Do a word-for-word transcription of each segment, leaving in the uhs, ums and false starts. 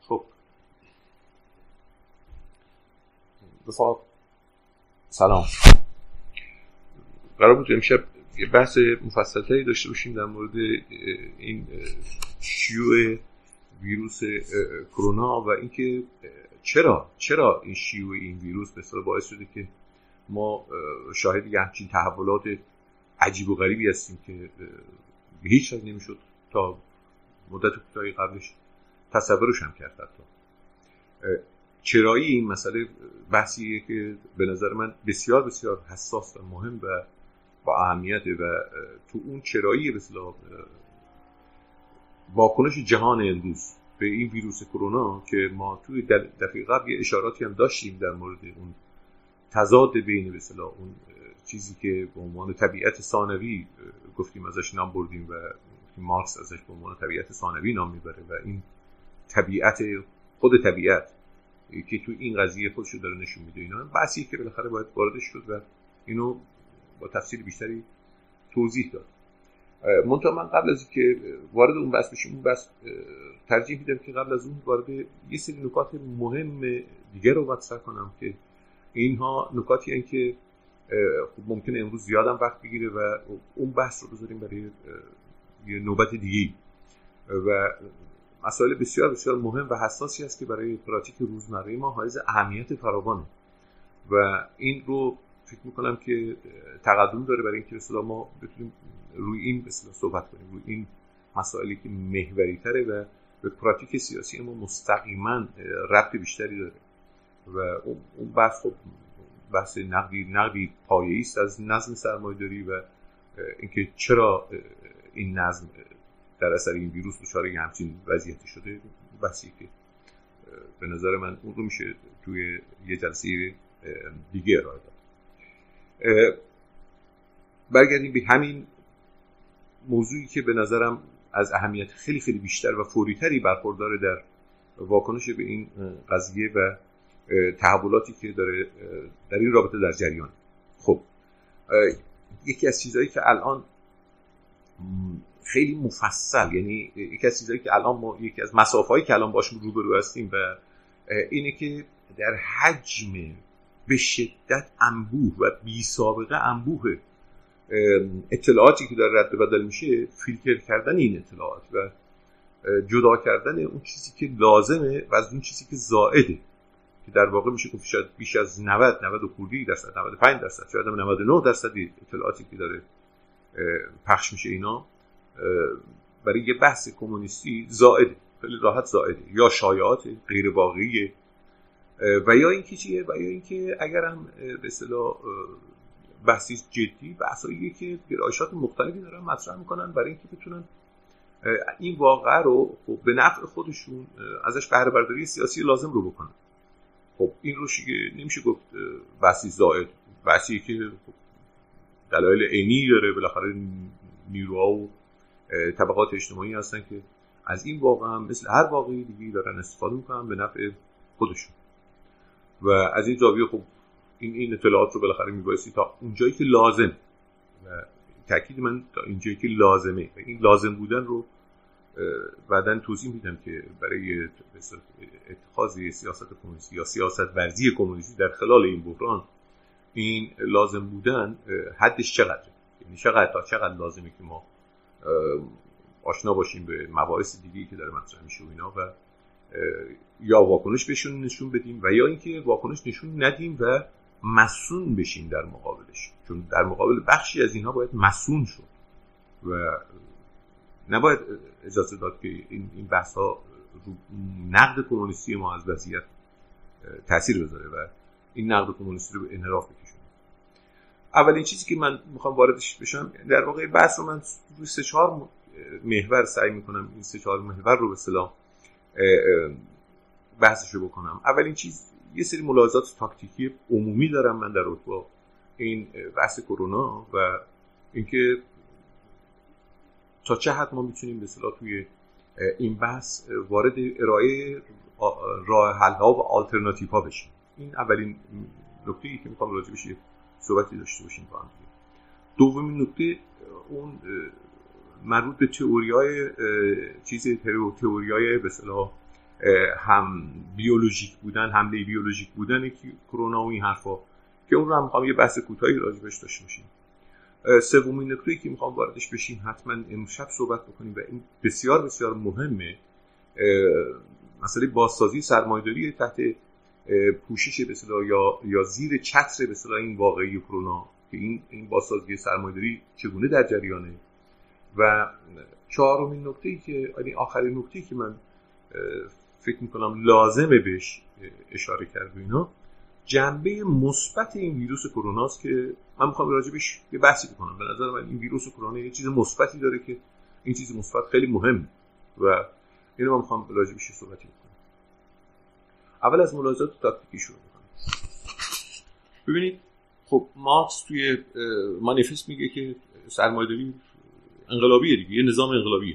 خب رفاق سلام. قرار بود امشب یه بحث مفصل‌تری داشته باشیم در مورد این شیوع ویروس کرونا و اینکه چرا چرا این شیوع این ویروس به اصطلاح باعث شده که ما شاهد یه همچین تحولات عجیب و غریبی هستیم که به هیچ وجه نمیشد تا مدت کوتاهی قبلش تصورش هم کرد. حتی چرایی این مسئله بحثیه که به نظر من بسیار بسیار حساس و مهم و با اهمیته و تو اون چرایی به اصطلاح واکنش جهان امروز به این ویروس کرونا که ما توی دفعه قبل یه اشاراتی هم داشتیم در مورد اون تضاد بین به اصطلاح اون چیزی که به عنوان طبیعت ثانوی گفتیم ازش نام بردیم و مارکس ازش به عنوان طبیعت ثانوی نام میبره و این طبیعت خود طبیعت که تو این قضیه خودشو داره نشون میده. اینا بحثی که بالاخره باید واردش شد و اینو با تفصیل بیشتری توضیح داد. منتها من قبل از اینکه وارد اون بحث بشیم اون بحث ترجیح میدم که قبل از اون وارد یه سری نکات مهم دیگه رو مطرح کنم که اینها نکاتی هستند که خب ممکنه امروز زیادم وقت بگیره و اون بحث رو بذاریم برای یه نوبت دیگه و مسائل بسیار بسیار مهم و حساسی است که برای پراتیک روزمره ما حائز اهمیت فراوانه و این رو فکر میکنم که تقدم داره برای اینکه مثلا ما بتونیم روی این مثلا صحبت کنیم، روی این مسائلی که محوری تره و به پراتیک سیاسی ما مستقیما ربط بیشتری داره و اون بحث خب بحث نقدی نقدی پایه‌ای است از نظم سرمایه‌داری و اینکه چرا این نظم در اثر این ویروس دچار همچین وضعیتی شده. بحثی که به نظر من اون رو میشه توی یه جلسه دیگه ارائه داد. برگردیم به همین موضوعی که به نظرم از اهمیت خیلی خیلی بیشتر و فوری‌تری برخورداره در واکنش به این قضیه و تحولاتی که داره در این رابطه در جریان. خب یکی از چیزهایی که الان خیلی مفصل، یعنی یکی از چیزهایی که الان ما یکی از مسافه‌هایی که الان باهاش روبرو هستیم و اینه که در حجم به شدت انبوه و بی سابقه انبوه اطلاعاتی که داره رد و بدل میشه، فیلتر کردن این اطلاعات و جدا کردن اون چیزی که لازمه و از اون چیزی که زائده که در واقع میشه گفت شاید بیش از نود نود و خورده درصد نود و پنج درصد شاید هم نود و نه درصد اطلاعاتی که داره پخش میشه اینا برای یه بحث کمونیستی زائده، خیلی راحت زائده یا شایعات غیر واقعیه و یا اینکه چیه و یا اینکه اگر هم به اصطلاح بحثی جدی بحثاییه که گرایشات مختلفی دارن مطرح میکنن برای اینکه بتونن این واقعه رو به نفع خودشون ازش بهره برداری سیاسی لازم رو بکنن. خب این رو نمیشه گفت بحثی زائد، بحثی که دلایل عینی داره، بالاخره نیروها و طبقات اجتماعی هستن که از این واقعه هم مثل هر واقعی دیگه دارن استفاده میکنن به نفع خودشون و از این زاویه خب این این اطلاعات رو بالاخره میبایستی تا اونجایی که لازم و تاکید من تا اینجایی که لازمه و این لازم بودن رو بعداً توضیح میدم که برای اتخاذ سیاست کمونیستی یا سیاست ورزی کمونیستی در خلال این بحران این لازم بودن حدش چقدره، یعنی چقدر تا چقدر لازمه که ما آشنا باشیم به مباحث دیگه‌ای که داره مطرح میشه و اینا و یا واکنش بهشون نشون بدیم و یا اینکه واکنش نشون ندیم و مسئول بشیم در مقابلش، چون در مقابل بخشی از اینها باید مسئول شد و نباید اجازه داد که این این بحث‌ها رو نقد کمونیستی ما از وضعیت تاثیر بذاره و این نقد کمونیستی رو به انحراف بکشونه. اولین چیزی که من میخوام واردش بشم در واقع بحث رو من روی سه چهار محور سعی میکنم این سه چهار محور رو به اصطلاح بحثش رو بکنم. اولین چیز یه سری ملاحظات تاکتیکی عمومی دارم من در رابطه با این بحث کرونا و اینکه تا چه حد ما میتونیم به اصطلاح توی این بحث وارد ارائه راه حل‌ها و آلترناتیوها بشیم. این اولین نکته‌ای که میخوام راجع بهش صحبتی داشته باشیم با هم. دومین نکته اون مربوط به تئوری‌های چیز تئوری‌های به اصطلاح هم بیولوژیک بودن، حمله بیولوژیک بودن کرونا و این حرفا که اون رو هم می‌خوام یه بحث کوتاهی راجبش داشته باشیم. سومین نکته‌ای که می‌خوام واردش بشیم حتما امشب صحبت بکنیم و این بسیار بسیار مهمه، مسئله بازسازی سرمایه‌داری تحت پوشش به اصطلاح یا یا زیر چتر به اصطلاح این واقعی کرونا، که این این بازسازی سرمایه‌داری چگونه در جریانه. و چهارمین نکته‌ای که یعنی آخرین نکته‌ای که من فکر می‌کنم لازمه بهش اشاره کرد و اینا، جنبه مثبت این ویروس کرونا است که من می‌خوام راجبش یه بحثی بکنم. به نظر من این ویروس کرونا یه چیز مثبتی داره که این چیز مثبت خیلی مهمه و اینو من می‌خوام راجبش صحبت کنم. اول از ملاحظات تاکتیکی شروع می‌کنم. ببینید خب مارکس توی مانیفست میگه که سرمایه‌داری انقلابیه دیگه، یه نظام انقلابیه.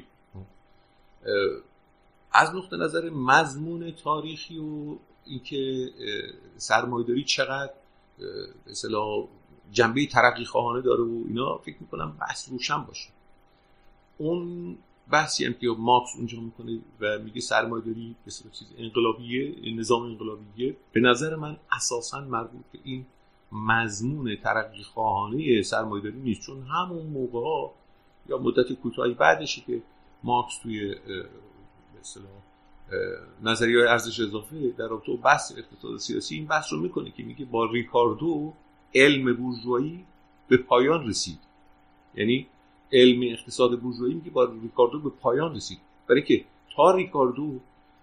از نقطه نظر مضمون تاریخی و اینکه سرمایه‌داری چقدر به اصطلاح جنبه ترقی خواهانه داره و اینا فکر می‌کنم بحث روشن باشه. اون بحثی هم که مارکس اونجا میکنه و میگه سرمایه‌داری به صورت چیز انقلابیه، نظام انقلابیه، به نظر من اساساً مربوط به این مضمون ترقی خواهانه سرمایه‌داری نیست، چون همون موقع یا مدت کوتاهی بعدشه که مارکس توی به اصطلاح نظریه‌های ارزش اضافه در رابطه با بحث اقتصاد سیاسی این بحث رو میکنه که میگه با ریکاردو علم بورژوایی به پایان رسید. یعنی علم اقتصاد بورژوایی میگه با ریکاردو به پایان رسید، برای که تا ریکاردو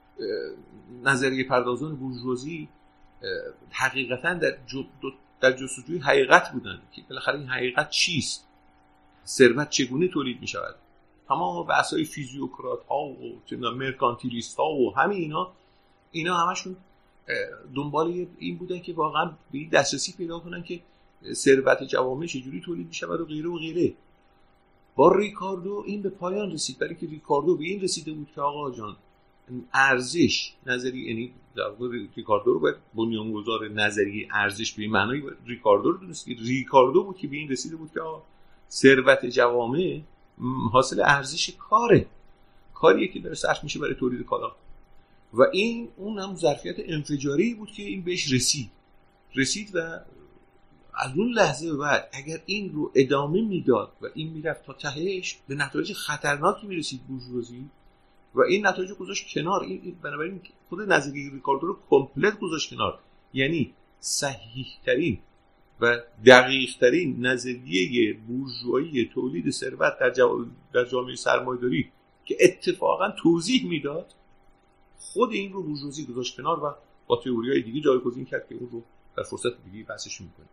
نظریه پردازان بورژوازی حقیقتا در جو در جستجوی حقیقت بودن که بالاخره این حقیقت چیست، ثروت چگونه تولید میشود. تمام بحث‌های فیزیوکرات ها و چندان مرکانتیلیست ها و همه اینا اینا همشون دنبال این بودن که واقعا به این دسترسی پیدا کنن که ثروت جوامع چجوری تولید میشود و غیره و غیره. با ریکاردو این به پایان رسید، برای که ریکاردو به این رسیده بود که آقا جان ارزش نظری، یعنی در واقع ریکاردو رو باید بنیانگذار نظریه ارزش به این معنی ریکاردو رو دونست که ریکاردو بود که به این رسیده بود که آقا ثروت جوامع حاصل ارزش کاره، کاریه که داره صرف میشه برای تولید کالا و این اون هم ظرفیت انفجاری بود که این بهش رسید رسید و از اون لحظه بعد اگر این رو ادامه میداد و این میرفت تا تهش به نتایج خطرناکی میرسید بورژوازی و این نتایج گذاشت کنار. این بنابراین خود نظریه ریکاردو رو کامپلت گذاشت کنار، یعنی صحیح ترین و دقیق ترین نظریه بورژوایی تولید ثروت در, جو... در جامعه سرمایه‌داری که اتفاقا توضیح میداد، خود این رو بورژوازی گذاشت کنار و با تئوری‌های دیگه جایگزین کرد که اون رو در فرصت دیگه بحثش می‌کنیم.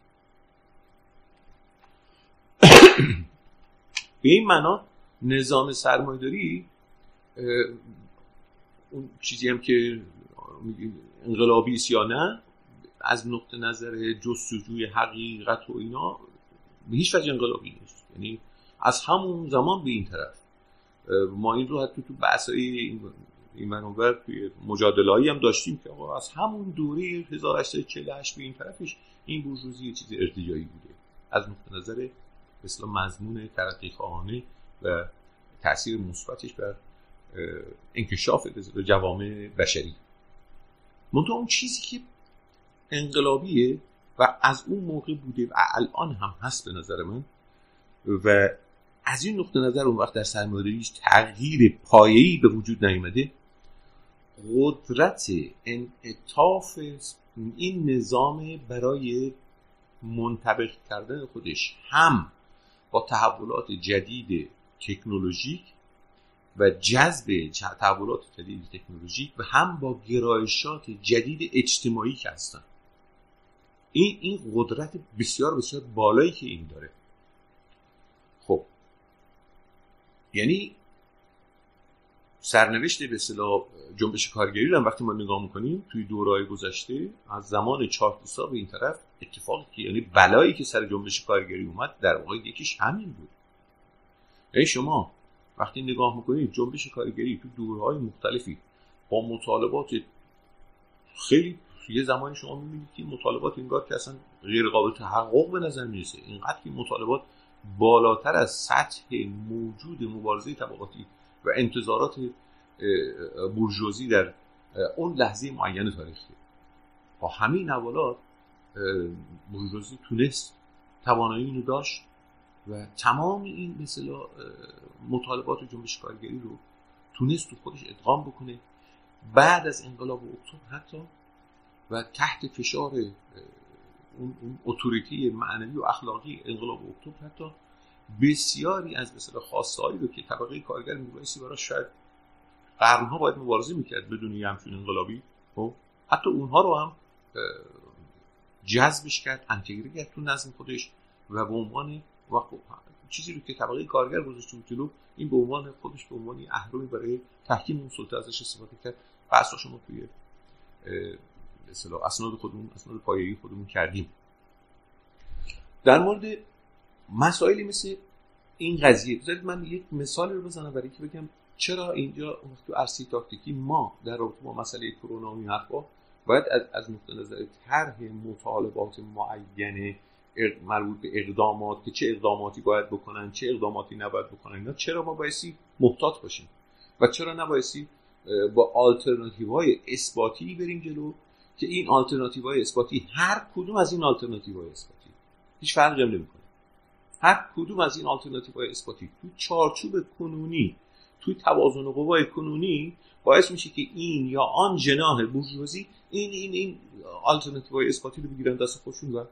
به این معنا نظام سرمایه‌داری اون چیزی هم که انقلابی است یا نه، از نقطه نظر جستجوی حقیقت و اینا به هیچ وجه انقلابی نیست. یعنی از همون زمان به این طرف ما این رو حتی تو بحث‌های این منابع توی مجادله‌ای هم داشتیم که آقا از همون دوره هزار و هشتصد و چهل و هشت به این طرفش این بورژوازی چیز ارتجاعی بوده از نقطه نظر به اصطلاح مضمون ترقی خواهانه و تأثیر مثبتش بر انکشاف جوامع بشری. منتها اون چیزی که انقلابیه و از اون موقع بوده و الان هم هست به نظر من و از این نقطه نظر اون وقت در سرمایه‌داری تغییر پایه‌ای به وجود نیامده، قدرت انعطاف این نظام برای منطبق کردن خودش هم با تحولات جدید تکنولوژیک و جذب تحولات جدید تکنولوژیک و هم با گرایشات جدید اجتماعی که هستن. این این قدرت بسیار بسیار بالایی که این داره. خب یعنی سرنوشت به اصطلاح جنبش کارگری رو وقتی ما نگاه میکنیم توی دوره‌های گذشته از زمان چارتیسا به این طرف اتفاقی که یعنی بلایی که سر جنبش کارگری اومد در واقع یکیش همین بود. یعنی شما وقتی نگاه میکنید جنبش کارگری تو دوره‌های مختلفی با مطالبات خیلی، یه زمانی شما میبینید که مطالبات انگار که اصلا غیر قابل تحقق به نظر میرسه، اینقدر که مطالبات بالاتر از سطح موجود مبارزه طبقاتی و انتظارات بورژوازی در اون لحظه معین تاریخی. با همین نوالات بورژوازی تونست توانایی اینو داشت و تمام این مثلا مطالبات جنبش کارگری رو تونست تو خودش ادغام بکنه. بعد از انقلاب اکتبر حتی و تحت فشار اون اون اتوریتی معنوی و اخلاقی انقلاب اکتبر حتی بسیاری از مثلا خواسته‌هایی رو که طبقه کارگر می‌بایستی براش شاید قرن‌ها باید مبارزه می‌کرد بدون یه همچین انقلابی، خب حتی اونها رو هم جذبش کرد، انتگره کرد تو نظم خودش و به عنوان وقت چیزی رو که طبقه کارگر گذاشته بود جلو، این به عنوان خودش به عنوان اهرمی برای تحکیم اون سلطه ازش استفاده کرد. بحثا شما توی به اصطلاح اسناد خودمون، اسناد پایه‌ای خودمون کردیم. در مورد مسائلی مثل این قضیه بذارید من یک مثال رو بزنم برای اینکه بگم چرا اینجا تو عرصه تاکتیکی ما در رابطه با مسئله کرونا و این حرفا باید از از نقطه نظر طرح مطالبات معین مربوط به اقدامات که چه اقداماتی باید بکنن چه اقداماتی نباید بکنن، اینا چرا ما بایستی محتاط باشیم و چرا نبایستی با آلترناتیوهای اثباتی بریم جلو که این آلترناتیوهای اثباتی هر کدوم از این آلترناتیوهای اثباتی هیچ فرقی نمیکنه، هر کدوم از این آلترناتیوهای اثباتی تو چارچوب کنونی توی توازن قوای کنونی باعث میشه که این یا آن جناح بورژوازی این این این آلترناتیوهای اثباتی رو بگیرن دست خودشون و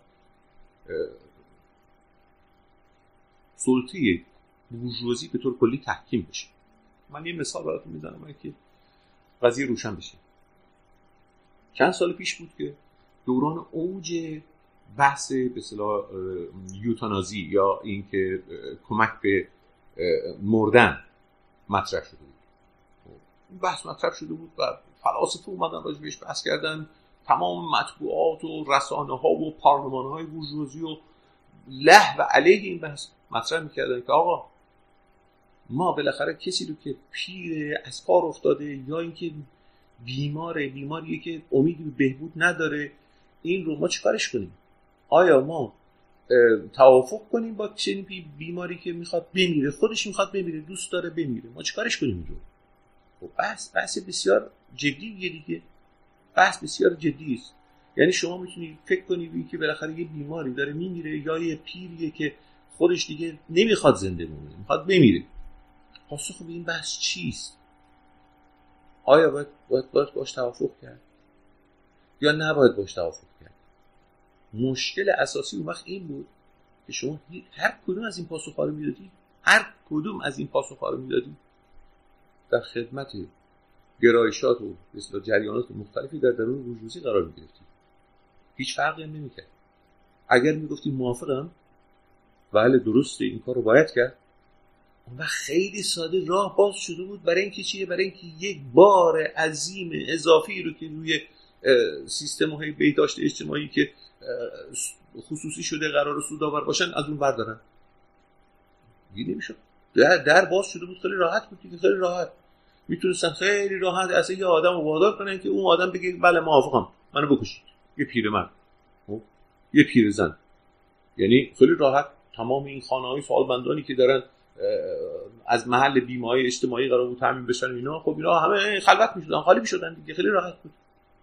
سلطه بورژوازی به طور کلی تحکیم بشه. من یه مثال براتون میزنم که قضیه روشن بشه. چند سال پیش بود که دوران اوج بحث به اصطلاح یوتانازی یا این که کمک به مردن مطرح شده بود. این بحث مطرح شده بود و فلاسفه اومدن راجع بهش بحث کردن، تمام مطبوعات و رسانه ها و پارلمان های بورژوازی و له و علیه این بحث مطرح میکردن که آقا ما بالاخره کسی رو که پیر از کار افتاده یا اینکه بیماره بیماریه که امیدی به بهبود نداره، این رو ما چیکارش کنیم؟ آیا ما توافق کنیم با چنین بیماری که میخواد بمیره، خودش میخواد بمیره، دوست داره بمیره، ما چیکارش کنیم اینجور؟ خب بحث بحث بسیار جدیه دیگه، بحث بسیار جدی است. یعنی شما میتونید فکر کنید که بالاخره یه بیماری داره میمیره یا یه پیریه که خودش دیگه نمیخواد زنده بمونه، میخواد بمیره. پاسخ به این بحث چیست؟ آیا باید باید, باید باش توافق کرد یا نباید باش توافق کرد؟ مشکل اساسی اون وقت این بود که شما هر کدوم از این پاسخ‌ها رو میدادید، هر کدوم از این پاسخ‌ها رو میدادید در خدمت گرایشات و مثلا جریانات مختلفی در درون بورژوازی قرار می‌گرفتید. هیچ فرقی هم نمی‌کرد. اگر میگفتید موافقم بله درسته این کارو باید کرد، اون وقت خیلی ساده راه باز شده بود برای اینکه چیه؟ برای اینکه یک بار عظیم اضافی رو که روی سیستم‌های بهداشت اجتماعی که خصوصی شده قرار سودآور باشن از اون بردارن. دیگه نمیشد. در در باز شده بود، خیلی راحت بود دیگه، خیلی راحت میتونستن خیلی راحت اصلا یه آدم رو وادار کنن که اون آدم بگه بله موافقم منو بکشید، یه پیرمرد خب یه پیرزن. یعنی خیلی راحت تمام این خانه‌های سوالمندانی که دارن از محل بیمه‌های اجتماعی قرار بود تامین بشن اینا، خب اینا همه خلوت میشدن، خالی میشدن دیگه، خیلی راحت بود.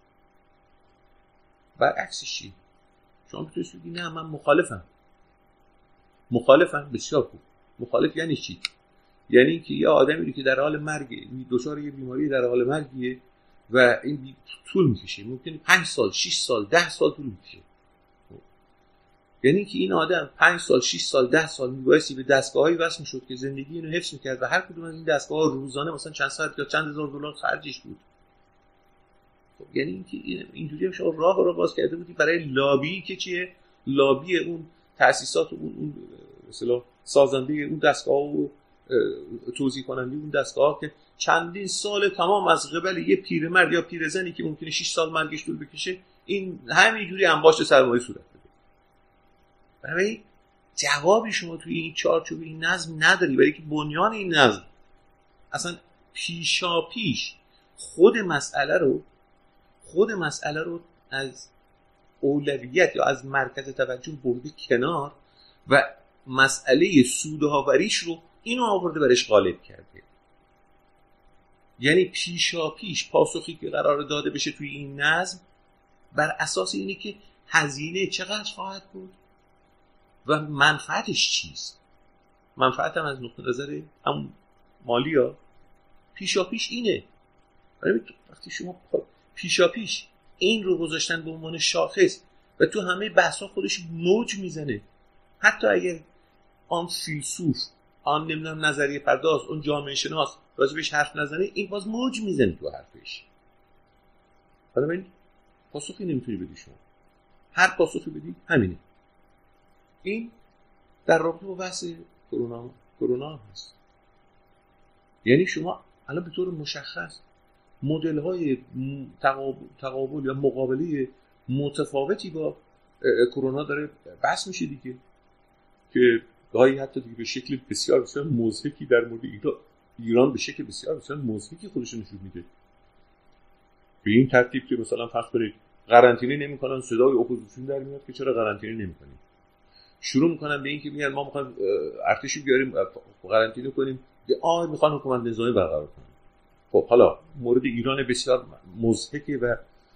برعکسش چی؟ شما میتونید بگید نه من مخالفم. مخالفم بسیار خوب. مخالف یعنی چی؟ یعنی که یه آدمی که در حال مرگه، دچار یه بیماری در حال مرگیه و این طول میکشه، ممکنه پنج سال، شش سال، ده سال طول میکشه. یعنی که این آدم پنج سال، شش سال، ده سال میبایستی به دستگاه‌هایی وصل میشد که زندگی اینو حفظ میکرد و هر کدوم از این دستگاه‌ها روزانه مثلا چند ساعت یا چند هزار دلار خرجش بود. خب یعنی اینکه اینجوری هم شما راه رو باز کرده بودی برای لابی که چیه؟ لابی اون تأسیسات اون اون مثلا سازنده اون دستگاه و توزیع کننده اون دستگاه که چندین سال تمام از قبل یه پیرمرد یا پیرزنی که ممکنه شش سال مرگش طول بکشه این همینجوری انباشت سرمایه صورت بده. برای جوابی شما توی این چارچوب این نظم نداری، برای که بنیان این نظم اصلا پیشا پیش خود مسئله رو خود مسئله رو از اولویت یا از مرکز توجه برده کنار و مسئله سودآوریش رو اینو آورده برش غالب کرده. یعنی پیشا پیش پاسخی که قرار داده بشه توی این نظم بر اساس اینه که هزینه چقدر خواهد بود و منفعتش چیست. منفعت هم از نقطه نظر هم مالی ها پیشا پیش اینه. وقتی شما پیشا پیش این رو گذاشتن به عنوان شاخص و تو همه بحثا خودش موج میزنه، حتی اگر آن فیلسوف، آن نمیدونم نظریه پرداز، اون جامعه شناس راجبش حرف نزنه، این باز موج میزنه تو حرفش. حالا ببین پاسخی نمیتونی بدی شما، هر پاسخی بدی همینه. این در رابطه با بحث کرونا کرونا هست. یعنی شما الان به طور مشخص مدل های تقابل, تقابل یا مقابله متفاوتی با کرونا داره بحث میشه دیگه، که گاهی حتی دیگه به شکل بسیار بسیار مضحکی در مورد ایران ایران به شکل بسیار بسیار مضحکی خودش نشون میده. به این ترتیب که مثلا فرض کنید قرنطینه نمیکنن، صدای اپوزیسیون در میاد که چرا قرنطینه نمیکنیم. شروع میکنن به این که میگن ما میخوایم ارتشی بیاریم قرنطینه کنیم، که آه میخوان حکومت نظامی برقرار کنیم. خب حالا مورد ایران بسیار مضحکه و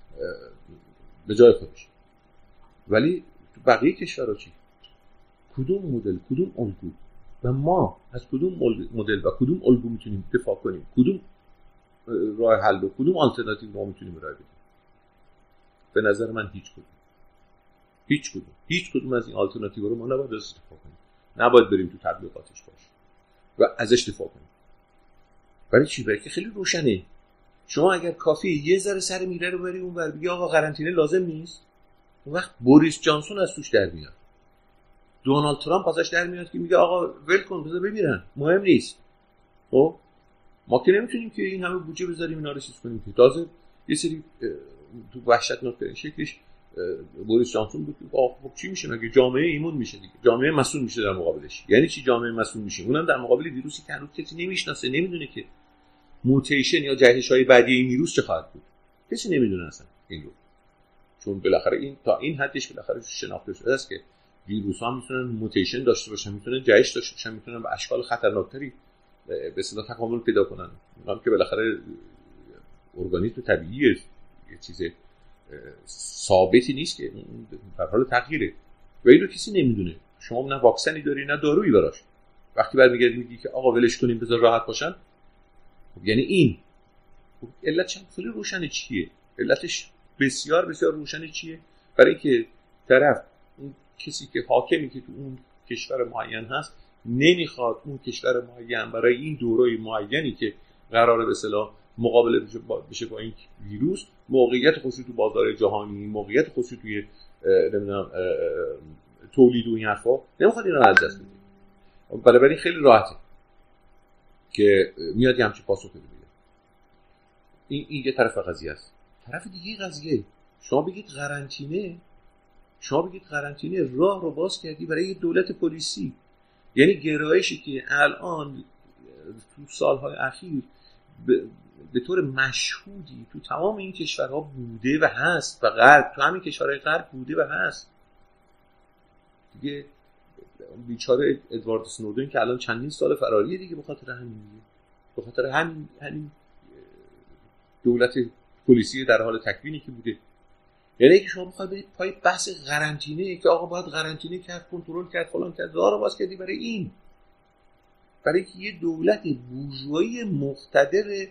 به جای خودش، ولی تو بقیه کشورها چی؟ کدوم مدل، کدوم الگو و ما از کدوم مدل و کدوم الگو میتونیم دفاع کنیم؟ کدوم راه حل و کدوم آلترناتیو ما میتونیم ارائه بدیم؟ به نظر من هیچ کدوم هیچ کدوم هیچ کدوم از این آلترناتیو رو ما نباید استفاده کنیم، نباید بریم تو تبلیغاتش باشه و ازش دفاع کنیم. برای چی؟ برای که خیلی روشنه. شما اگر کافیه یه ذره سر میره رو بری اون ور بگی آقا قرنطینه لازم نیست، اون وقت بوریس جانسون از توش در میاد، دونالد ترامپ ازش در میاد که میگه آقا ول کن بذار بمیرن، مهم نیست. خب ما که نمیتونیم که این همه بودجه بذاریم اینا رو چیز کنیم که تازه یه سری تو وحشتناک شکلش بوریس جانسون بود. خب چی میشه؟ مگه جامعه ایمون میشه دیگه، جامعه مسئول میشه در مقابلش. یعنی چی جامعه مسئول میشه؟ اونم در مقابل ویروسی که هنوز کسی نمیشناسه، نمیدونه که موتیشن یا جهش‌های بعدی این ویروس چه خواهد بود. کسی نمیدونه اصلا این رو، چون بالاخره این تا این حدش بالاخره شناخته شده است که ویروس‌ها میتونن موتیشن داشته باشن، میتونن جهش داشته باشن، میتونن به اشکال خطرناکتری به اصطلاح تکامل پیدا کنن. اونم که بالاخره ارگانیسم طبیعیه، یه چیز ثابتی نیست که در حال تغییره و این رو کسی نمیدونه. شما نه واکسنی داری نه دارویی براش. وقتی برمیگردی میگی که آقا ولش کنیم بذار راحت باشن، خب یعنی این خب علت چند خیلی روشنه چیه؟ علتش بسیار بسیار روشنه چیه؟ برای که طرف اون کسی که حاکمی که تو اون کشور معین هست نمیخواد اون کشور معین برای این دورای معینی که قراره به اصطلاح مقابله بشه با این ویروس موقعیت خصوصی تو بازار جهانی، موقعیت خصوصی توی نمیدونم تولید و این حرفا، نمیخواد اینا رو از دست بده. بنابراین خیلی راحته که میاد همچین پاسخ بده. این این یه طرف قضیه است. طرف دیگه قضیه شما بگید قرنطینه، شما بگید قرنطینه راه رو باز کردی برای دولت پلیسی. یعنی گرایشی که الان تو سالهای اخیر به طور مشهودی تو تمام این کشورها بوده و هست و غرب تو همین کشورهای غرب بوده و هست دیگه. بیچاره ادوارد اسنودن که الان چندین سال فراریه دیگه به خاطر همین دیگه، به خاطر همین همین دولت پلیسی در حال تکوینی که بوده. یعنی که شما بخواید برید پای بحث قرنطینه که آقا باید قرنطینه کرد، کنترل کرد، فلان کرد، راه رو باز کردی برای این، برای که یه دولت بورژوایی مقتدر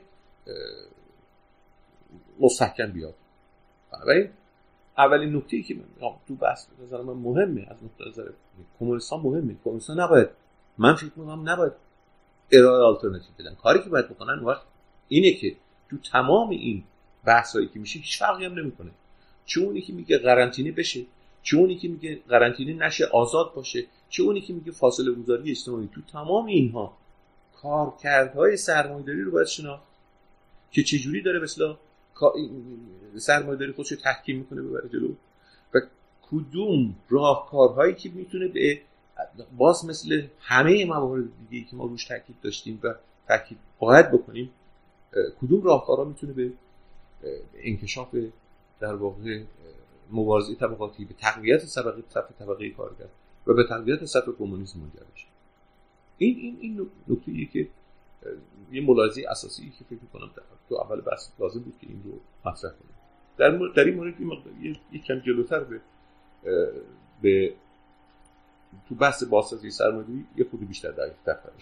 مستحکم بیاد. بنابراین اولین نکته‌ای که من تو بحث به نظر من مهمه، از نقطه نظر کمونیستان مهمه، کمونیستان نباید، من فکر می‌کنم نباید ارائه آلترناتیو بدن. کاری که باید بکنن وقت اینه که تو تمام این بحثایی که میشه هیچ فرقی هم نمی‌کنه، چه اونی که میگه قرنطینه بشه، چه اونی که میگه قرنطینه نشه آزاد باشه، چه اونی که میگه فاصله گذاری اجتماعی، تو تمام اینها کارکردهای سرمایه‌داری رو باید شناخت که چجوری داره مثلا سرمایه‌داری خودش رو تحکیم میکنه ببره جلو و کدوم راهکارهایی که میتونه به باز مثل همه موارد دیگه‌ای که ما روش تاکید داشتیم و تاکید باید بکنیم، کدوم راهکارها میتونه به انکشاف در واقع مبارزه طبقاتی، به تقویت طبقه صف طبقه کارگر و به تقویت صف کمونیسم منجر بشه. این این این نکته‌ایه که یه ملاحظه اساسی که فکر می‌کنم تو اول بحث لازم بود که این رو مطرح کنیم. در مورد در این مورد یک کم جلوتر به به تو بحث بازسازی سرمایه‌داری یه خورده بیشتر دقیق‌تر کنیم.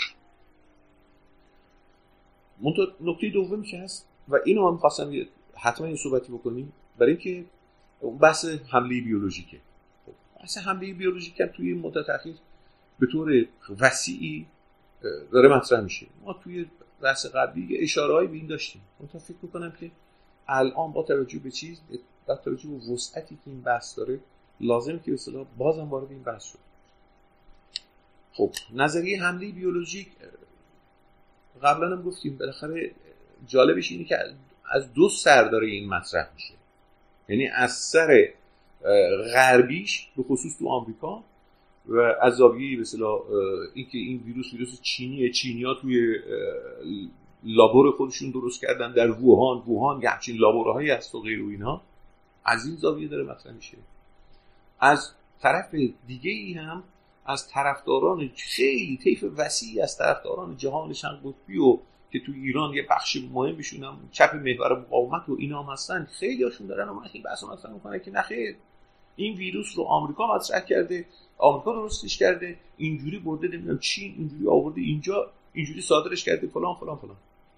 منتها نکته دومی که هست و اینو من خواستم حتما این صحبتی بکنیم، برای اینکه بحث حمله بیولوژیکه. بحث حمله بیولوژیک هم توی مدت اخیر به طور وسیعی داره مطرح میشه. ما توی بحث قبلی اشاره‌ای به این داشتیم. منتها فکر می‌کنم که الان با توجه به چیز با توجه به وسعتی که این بحث داره لازمه که به اصطلاح بازم وارد این بحث شد. خب نظریه حمله بیولوژیک قبلا هم گفتیم بالاخره جالبش اینه که از دو سر داره این مطرح میشه. یعنی از سر غربیش به خصوص تو آمریکا و از زاویه به اصطلاح اینکه این ویروس ویروس چینیه، چینی‌ها توی لابور خودشون درست کردن در ووهان ووهان یه همچین لابورهایی هست و غیر و اینها، از این زاویه داره مطرح میشه. از طرف دیگه ای هم از طرفداران خیلی طیف وسیعی از طرفداران جهان چند قطبی و که تو ایران یه بخش مهمشون هم چپ محور مقاومت و اینا هم هستن، خیلی هاشون دارن اما این بحث رو مطرح میکنن که نخیر این ویروس رو آمریکا مطرح کرده، آمریکا درستش کرده، اینجوری برده نمیدونم چین اینجوری آورده اینجا اینجوری صادرش کرده فلان فلان فلان.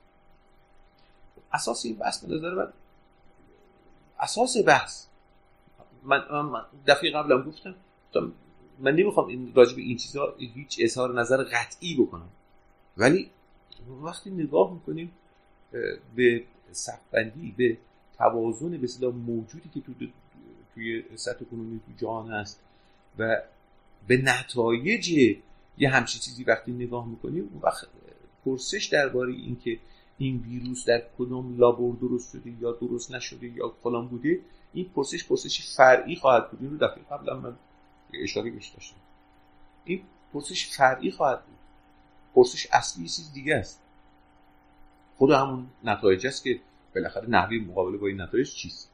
اساس این بحث به نظر من اساس بحث من, من دفعه قبلم گفتم من نمیخوام این راجع به این چیزا هیچ اظهار نظر قطعی بکنم، ولی وقتی نگاه میکنیم به صفبندی به توازن به اصطلاح موجودی که تو توی سطح کنونی تو جهان هست و به نتایج یه همچین چیزی وقتی نگاه میکنیم، اون وقت پرسش درباره این که این ویروس در کدام لابور درست شده یا درست نشده یا فلان بوده، این پرسش پرسشی فرعی خواهد بود. این رو دفعه قبلا من اشاره بهش داشتم. این پرسش فرعی خواهد بود. پرسش اصلی یه چیز دیگه است. خود همون نتایج است که بالاخره نحوه مقابله با این نتایج چیست.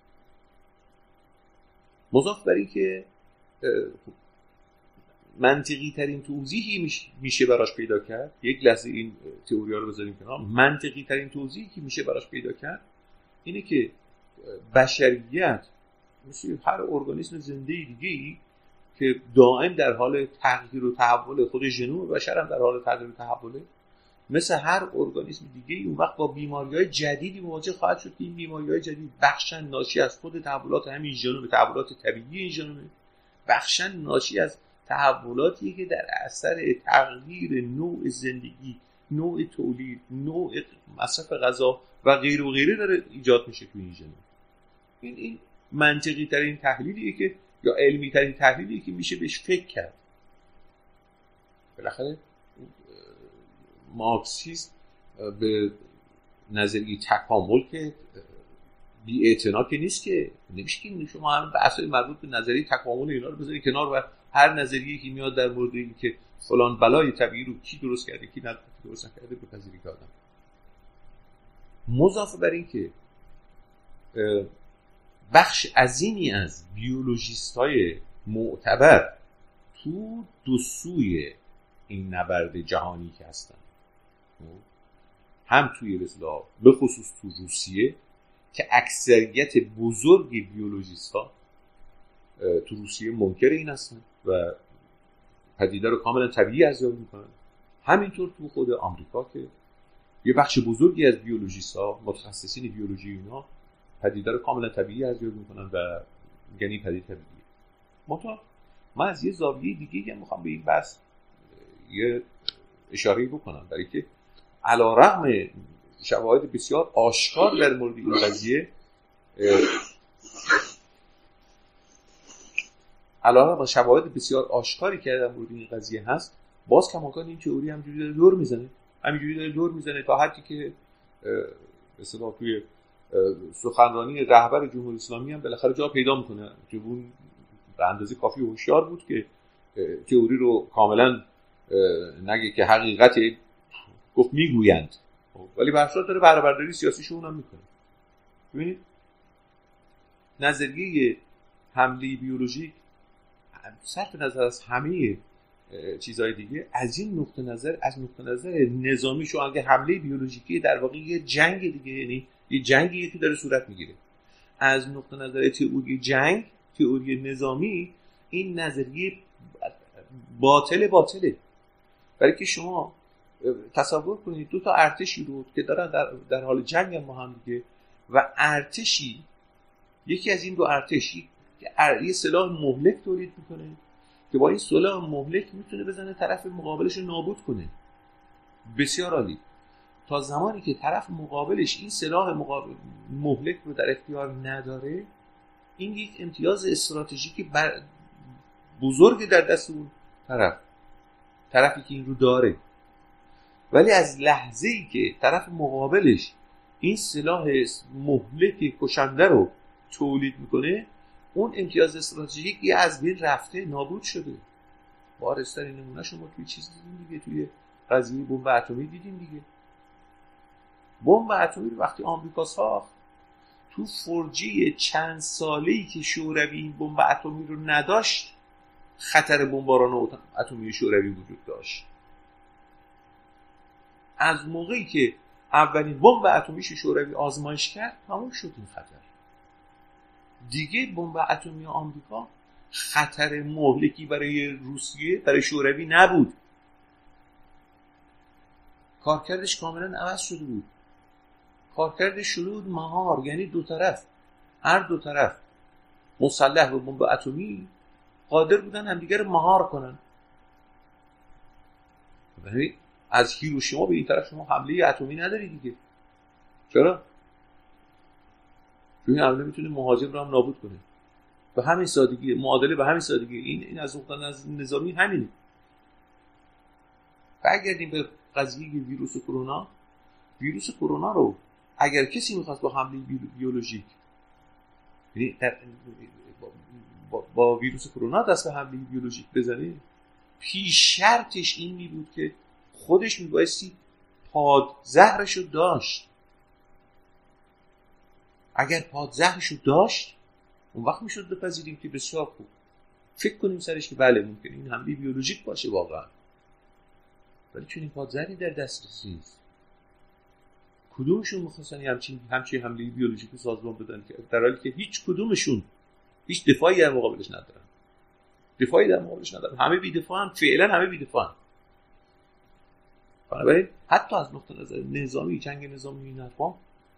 مضاف بر این که منطقی ترین توضیحی میشه براش پیدا کرد، یک لحظه این تئوری ها رو بذاریم کنار، منطقی ترین توضیحی که میشه براش پیدا کرد اینه که بشریت مثل هر ارگانیسم زنده دیگه‌ای که دائم در حال تغییر و تحول، خود ژنوم بشر هم در حال تغییر و تحوله، مثل هر ارگانیسم دیگه‌ای اون وقت با بیماری‌های جدیدی مواجه خواهد شد که این بیماری‌های جدید بخشن ناشی از خود تحولات همین ژنوم، تحولات طبیعی این ژنوم، بخشن ناشی از تحولاتی که در اثر تغییر نوع زندگی، نوع تولید، نوع مصرف غذا و غیر و غیره داره ایجاد میشه تو این ژنوم. این این منطقی ترین تحلیلیه که یا علمی ترین تحلیلیه که میشه بهش فکر کرد. بالاخره مارکسیسم به نظریه تکامل که بی اعتنا که نیست، که نمیشه که شما هم بحثای مربوط به نظریه تکامل اینا رو بذارید کنار و هر نظریه‌ای که میاد در مورد این که فلان بلای طبیعی رو کی درست کرده کی درست نکرده بپذیری که آدم. مضاف بر این که بخش عظیمی از بیولوژیست‌های معتبر تو دو سوی این نبرد جهانی که هستن، هم توی مثلا به خصوص تو روسیه که اکثریت بزرگ بیولوژیست‌ها تو روسیه منکر این هستن و پدیده رو کاملا طبیعی ارزیابی میکنن، همینطور تو خود آمریکا که یه بخش بزرگی از بیولوژیست‌ها، متخصصین بیولوژی اینا پدیده رو کاملا طبیعی ارزیابی میکنن و یعنی پدیده طبیعیه. منتها من از یه زاویه دیگه هم میخوام به این بحث یه اشاره بکنم، برای که علیرغم شواهد بسیار آشکار در مورد این قضیه علاوه بر شواهد بسیار آشکاری که در مورد این قضیه هست، باز کماکان این تئوری همینجوری داره دور میزنه همینجوری داره دور میزنه تا حدی که به اصطلاح توی سخنرانی رهبر جمهوری اسلامی هم بالاخره جا پیدا میکنه که اون به اندازه کافی هوشیار بود که تئوری رو کاملا نگه که حقیقت گفت میگویند، ولی به هر صورت داره بهره برداری سیاسیشون هم میکنه. ببینید نظریه حمله بیولوژیک صرف نظر از همه چیزهای دیگه، از این نقطه نظر از نقطه نظر نظامی شو اگه حمله بیولوژیکی در واقع یه جنگ دیگه، یعنی یه جنگی که داره صورت میگیره. از نقطه نظر تئوری جنگ، تئوری نظامی، این نظریه باطل باطله. برای که شما تصور کنید دو تا ارتشی رو که دارن در, در حال جنگ هم با هم دیگه و ارتشی، یکی از این دو ارتشی که یه سلاح مهلک تولید میکنه که با این سلاح مهلک میتونه بزنه طرف مقابلش رو نابود کنه. بسیار عالی. تا زمانی که طرف مقابلش این سلاح مقابل مهلک رو در اختیار نداره، این یک امتیاز استراتژیکی بر بزرگ در دست اون طرف طرفی که این رو داره. ولی از لحظه‌ای که طرف مقابلش این سلاح مهلک کشنده رو تولید میکنه، اون امتیاز استراتژیکی از بین رفته، نابود شده. وارسترین نمونه شما توی چیز دیدیم دیگه، توی قضیه بمب اتمی دیدیم دیگه. بمب اتمی رو وقتی آمریکا ساخت، تو فرجه چند ساله‌ای که شوروی این بمب اتمی رو نداشت، خطر بمباران اتمی شوروی وجود داشت. از موقعی که اولین بمب اتمیش شوروی آزمایش کرد، تموم شد این خطر. دیگه بمب اتمی آمریکا خطر مهلکی برای روسیه، برای شوروی نبود. کارکردش کاملا عوض شده بود. کارکردش شده بود مهار، یعنی دو طرف، هر دو طرف مسلح به بمب اتمی قادر بودن همدیگه رو مهار کنن. یعنی از هیروشیما به این طرف شما حمله اتمی نداری دیگه. چرا؟ چون این حمله میتونه مهاجم رو هم نابود کنه. به همین سادگی، معادله به همین سادگی. این این از نقطه نظر نظامی همینه. برگردیم به قضیه ویروس کرونا. ویروس کرونا رو اگر کسی میخواست با حمله بیولوژیک، یعنی با, با, با ویروس کرونا دست به حمله بیولوژیک بزنه، پیش شرطش این می بود که خودش میبایستی پادزهرش رو داشت. اگر پادزهرش رو داشت، اون وقت میشد بپذیریم که بسیار خوب فکر کنیم سرش که بله ممکنه این حمله بیولوژیک باشه واقعا. ولی چون این پادزهری در دسترسی نیست، کدومشون میخواستن همچین همچین حمله بیولوژیک رو سازمان بدن که در حالی که هیچ کدومشون هیچ دفاعی در مقابلش ندارن. دفاعی در مقابلش ندارن. همه بی‌دفاعن، فعلا همه بی‌دفاعن. بنابراین حتی از نقطه نظر نظامی، جنگ نظامی این حرفا،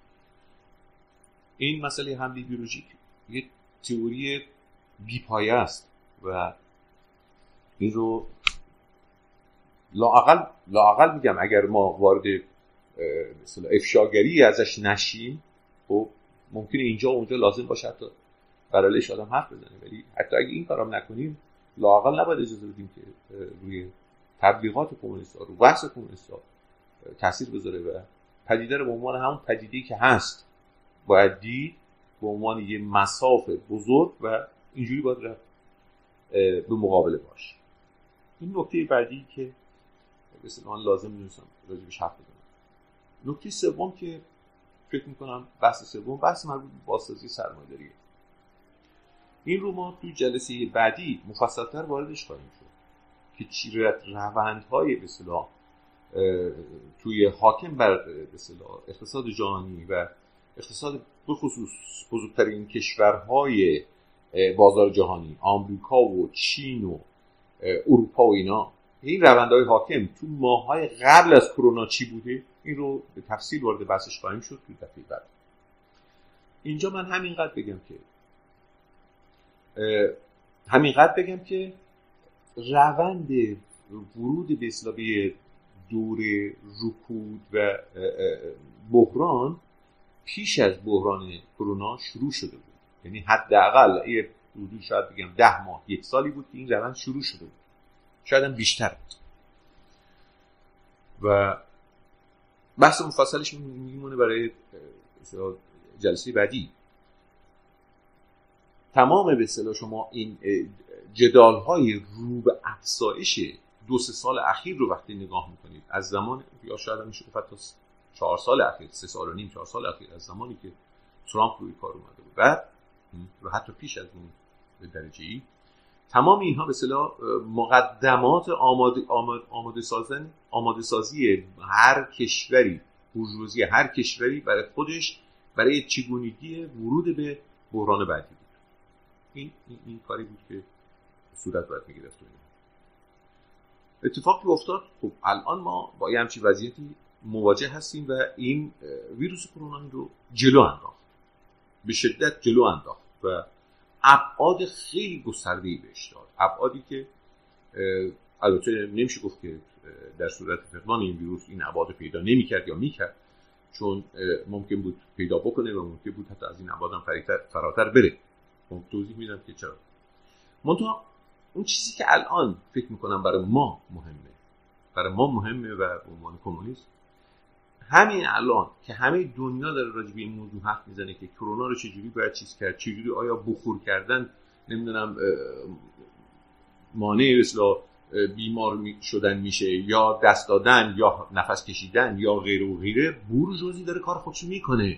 این مسئله حمله بیولوژیک یک تئوری بی‌پایه است و این رو لااقل لااقل میگم اگر ما وارد مثلا افشاگری ازش نشیم، خب ممکنه اینجا و اونجا لازم باشه حتی برایش آدم حرف بزنه، ولی حتی اگه این کارام نکنیم لااقل نباید اجازه بدیم که روی تبلیغات کمونیست‌ها، رو بحث کمونیست‌ها تاثیر بذاره و پدیده رو به عنوان همون پدیده‌ای که هست باید دید، به عنوان یه مساف بزرگ و اینجوری باید رفت به مقابله باش. این نکته بعدی که مثلا من لازم می‌دونستم راجبش حرف بزنم. نکته سوم که فکر می‌کنم بحث سوم، بحث مربوط به بازسازی سرمایه‌داریه. این رو ما توی جلسه بعدی مفصل‌تر واردش خواهیم شد که چی روندهای به اصطلاح توی حاکم بر به اصطلاح اقتصاد جهانی و اقتصاد به خصوص بزرگترین کشورهای بازار جهانی، آمریکا و چین و اروپا و اینا، این روندهای حاکم تو ماه‌های قبل از کرونا چی بوده، این رو به تفصیل وارد بحثش خواهیم شد توی دفعه بعد. اینجا من همینقدر بگم که همینقدر بگم که روند ورود به اصطلاح دور رکود و بحران پیش از بحران کرونا شروع شده بود. یعنی حداقل یه حدود شاید بگم ده ماه، یک سالی بود که این روند شروع شده بود، شاید هم بیشتر بود. و بحث مفصلش میمونه برای جلسه بعدی. تمام به اصطلاح شما این جدال‌های رو به افزایش دو سه سال اخیر رو وقتی نگاه میکنید، از زمان یا شاید هم میشه گفت تا چهار سال اخیر، سه سال و نیم چهار سال اخیر، از زمانی که ترامپ روی کار اومده بود و و حتی پیش از اون به درجه‌ای تمام اینها به اصطلاح مقدمات آماده آماده آماده سازن آماده سازی هر کشوری، بورژوازی هر کشوری برای خودش برای چگونگی ورود به بحران بعدی بود. این این, این کاری بود که صورت باید می‌گرفت. اتفاقی افتاد. خب الان ما با یه همچین وضعیتی مواجه هستیم و این ویروس کرونا رو جلو انداخت، به شدت جلو انداخت و ابعاد خیلی گسترده‌ای بهش داد. ابعادی که البته نمیشه گفت که در صورت فقدان این ویروس این ابعاد پیدا نمی‌کرد یا می‌کرد، چون ممکن بود پیدا بکنه و ممکن بود حتی از این ابعاد هم فراتر بره. من توضیح میدم که چرا. منتها اون چیزی که الان فکر میکنم برای ما مهمه، برای ما مهمه و به عنوان کمونیست همین الان که همه دنیا داره راجع به این موضوع حرف میزنه که کرونا رو چجوری باید چیز کرد، چجوری آیا بخور کردن نمیدونم مانع اصلا بیمار شدن میشه یا دست دادن یا نفس کشیدن یا غیره و غیره، بورژوازی داره کار خودشو میکنه.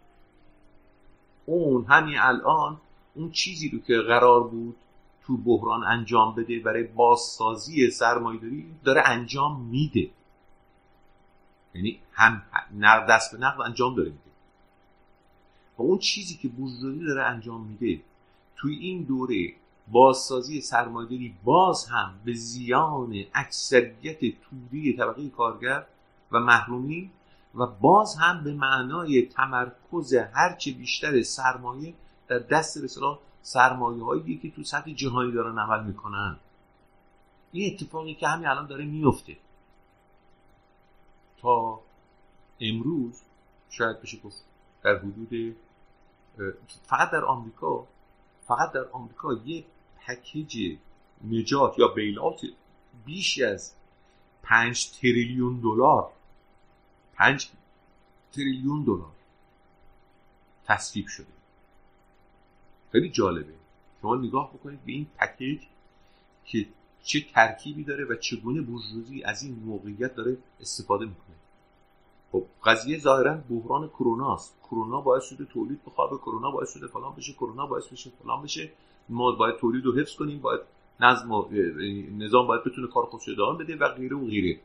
اون همین الان اون چیزی رو که قرار بود تو بحران انجام بده برای بازسازی سرمایه‌داری داره انجام میده. یعنی هم نقد دست به نقد انجام داره میده. و اون چیزی که بورژوازی داره انجام میده توی این دوره بازسازی سرمایه‌داری باز هم به زیان اکثریت توده طبقه کارگر و محرومی و باز هم به معنای تمرکز هرچه بیشتر سرمایه در دست به اصطلاح سرمایه‌هایی که تو سطح جهانی دارن عمل میکنن. این اتفاقی که همین الان داره میفته. تا امروز شاید بشه گفت در حدود فقط در آمریکا فقط در آمریکا یه پکیج نجات یا بیلات بیش از پنج تریلیون دلار پنج تریلیون دلار تصویب شده. خیلی جالبه شما نگاه بکنید به این پکیج که چه ترکیبی داره و چگونه بورژوازی از این موقعیت داره استفاده میکنه. خب قضیه ظاهرا بحران کرونا است. کرونا باعث شده تولید بخوابه، کرونا باعث شده فلان بشه، کرونا باعث بشه فلان بشه. ما باید تولید رو حفظ کنیم، باید نظم و نظام باید بتونه کار خودش رو ادامه بده و غیره و غیره.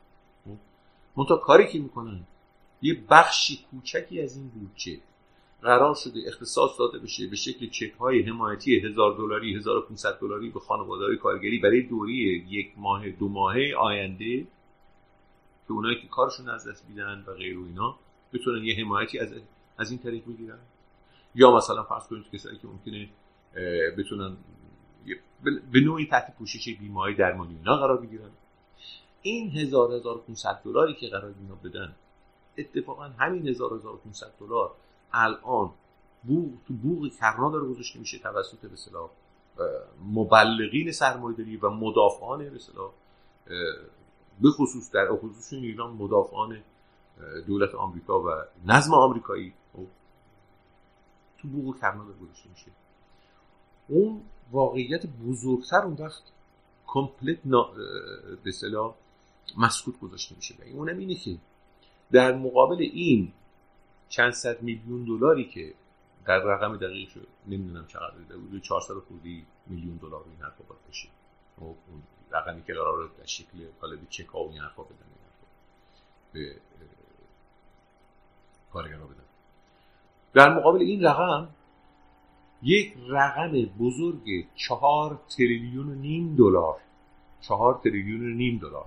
منتها کاری که میکنن یه بخشی کوچکی از این بودجه قرار شده اختصاص داده بشه به شکل چک‌های حمایتی هزار دلاری هزار و پانصد دلاری به خانواده‌های کارگری برای دوره یک ماه دو ماهه آینده که اونایی که کارشون از دست میدن و غیره و اینا بتونن یه حمایتی از از این طریق بگیرن. یا مثلا فرض کنید کسایی که ممکنه بتونن به نوعی تحت پوشش بیمه‌های درمانی اینا قرار بگیرن. این هزار هزار و پانصد دلاری که قرار اینا بدن، اتفاقا همین هزار هزار و پانصد دلار الان بوق تو بوق کرنا داره گذاشته میشه توسط به اصطلاح مبلغین سرمایه‌داری و مدافعان به اصطلاح به خصوص در خصوص ایران مدافعان دولت آمریکا و نظم آمریکایی تو بوق کرنا داره گذاشته میشه. اون واقعیت بزرگتر اون وقت کامپلت به اصطلاح مسکوت گذاشته میشه. و اونم اینه که در مقابل این چند صد میلیون دلاری که در رقم دقیق شد نمیدونم چقدر ده بود چهارصد خورده میلیون دلار این حرفا باید بشه. اون رقمی که قراره در شکل قالب چک ها و این حرفا بدن به کارگرها بدن. در مقابل این رقم یک رقم بزرگ چهار تریلیون و نیم دلار چهار تریلیون و نیم دلار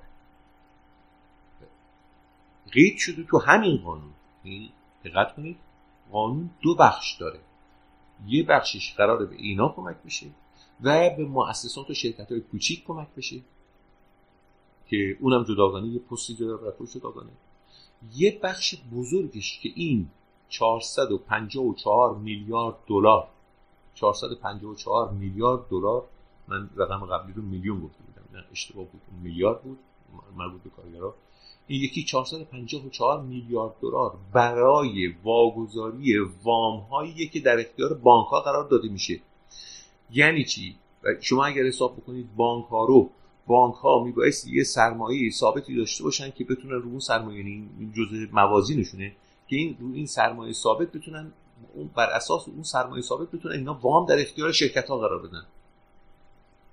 قید شده تو همین قانون. دقت کنید قانون دو بخش داره. یه بخشش قراره به اینا کمک بشه و به مؤسسات و شرکت‌های کوچیک کمک بشه که اونم جداگانه یه پستی داره و پست جداگانه. یه بخش بزرگش که این چهارصد و پنجاه و چهار میلیارد دلار چهارصد و پنجاه و چهار میلیارد دلار، من رقم قبلی رو میلیون گفته بودم نه اشتباه بود، میلیارد بود مربوط به کارگرها. این یکی چهارصد و پنجاه و چهار میلیارد دلار برای واگذاری وام‌هایی که در اختیار بانک‌ها قرار داده میشه. یعنی چی؟ شما اگر حساب بکنید بانک‌ها رو بانک‌ها میبایست یه سرمایه ثابتی داشته باشن که بتونن رو اون سرمایه، یعنی این جزء موازینشونه که این رو این سرمایه ثابت بتونن بر اساس اون سرمایه ثابت بتونن اینا وام در اختیار شرکت‌ها قرار بدن.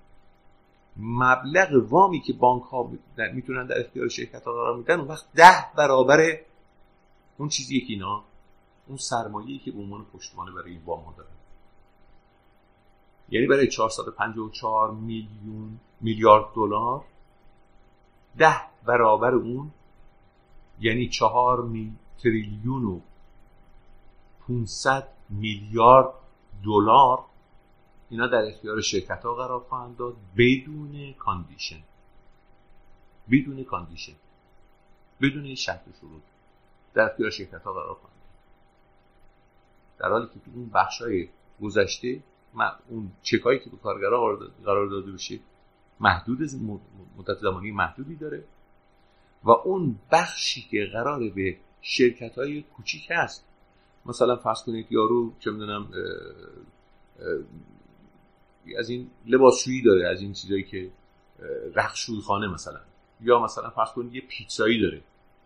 مبلغ وامی که بانک ها میتونن در اختیار شرکت ها قرار میدن اون وقت ده برابر اون چیزیه که اینا اون سرمایه‌ای که به عنوان پشتوانه برای این وام ها دارن. یعنی برای چهارصد و پنجاه و چهار میلیون میلیارد دلار ده برابر اون، یعنی چهار می تریلیون و پانصد میلیارد دلار اینا در اختیار شرکت ها قرار خواهند داد بدون کاندیشن، بدون کاندیشن بدون شرط و شروط در اختیار شرکت ها قرار خواهند داد. در حالی که اون بخشای گذشته اون چکایی که به کارگرها قرار داده بشه محدود، مدت زمانی محدودی داره و اون بخشی که قراره به شرکت‌های کوچیک هست، مثلا فرض کنید یارو چه می‌دونم از این لباسشویی داره، از این چیزایی که رختشویی خانه مثلا، یا مثلا فرض کنید یه پیتزایی داره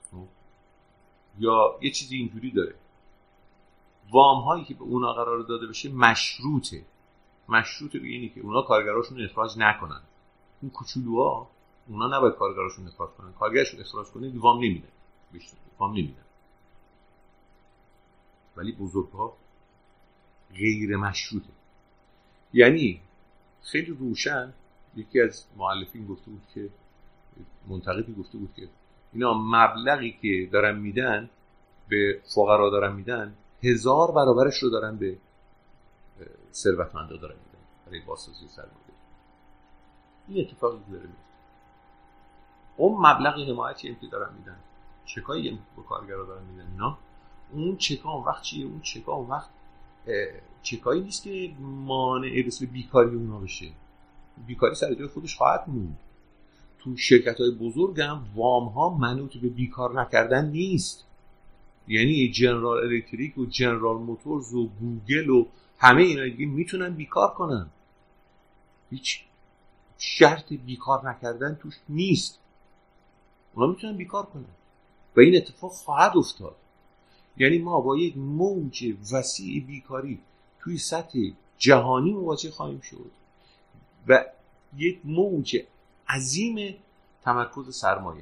یا یه چیزی اینجوری داره، وام هایی که به اونا قرار داده بشه مشروطه مشروطه به اینی که اونا کارگراشون اخراج نکنن. اون کوچولوها اونا نباید کارگراشون اخراج کنن، کارگرشون اخراج کنه وام نمیدن، بیشتر وام نمیدن. ولی بزرگها غیر مشروطه. یعنی خیلی روشن یکی از مؤلفین گفته بود که منتقدی گفته بود که اینا مبلغی که دارن میدن به فقرا دارن میدن هزار برابرش رو دارن به ثروتمندا دارن میدن برای بازسازی سرمایه. این اتفاقی داره میفته. اون مبلغ حمایتی که دارن میدن، چکایی هم به کارگرا دارن میدن، اینا اون چکا اون وقت چیه؟ اون چکا اون وقت چکایی نیست که مانع به بیکاری اونا بشه. بیکاری سر جای خودش خواهد موند. تو شرکت‌های بزرگ هم وام‌ها منوط به بیکار نکردن نیست. یعنی جنرال الکتریک و جنرال موتورز و گوگل و همه اینا دیگه میتونن بیکار کنن. هیچ شرط بیکار نکردن توش نیست. اونا میتونن بیکار کنن و این اتفاق خواهد افتاد. یعنی ما با یک موج وسیع بیکاری توی سطح جهانی مواجه خواهیم شد و یک موج عظیم تمرکز سرمایه.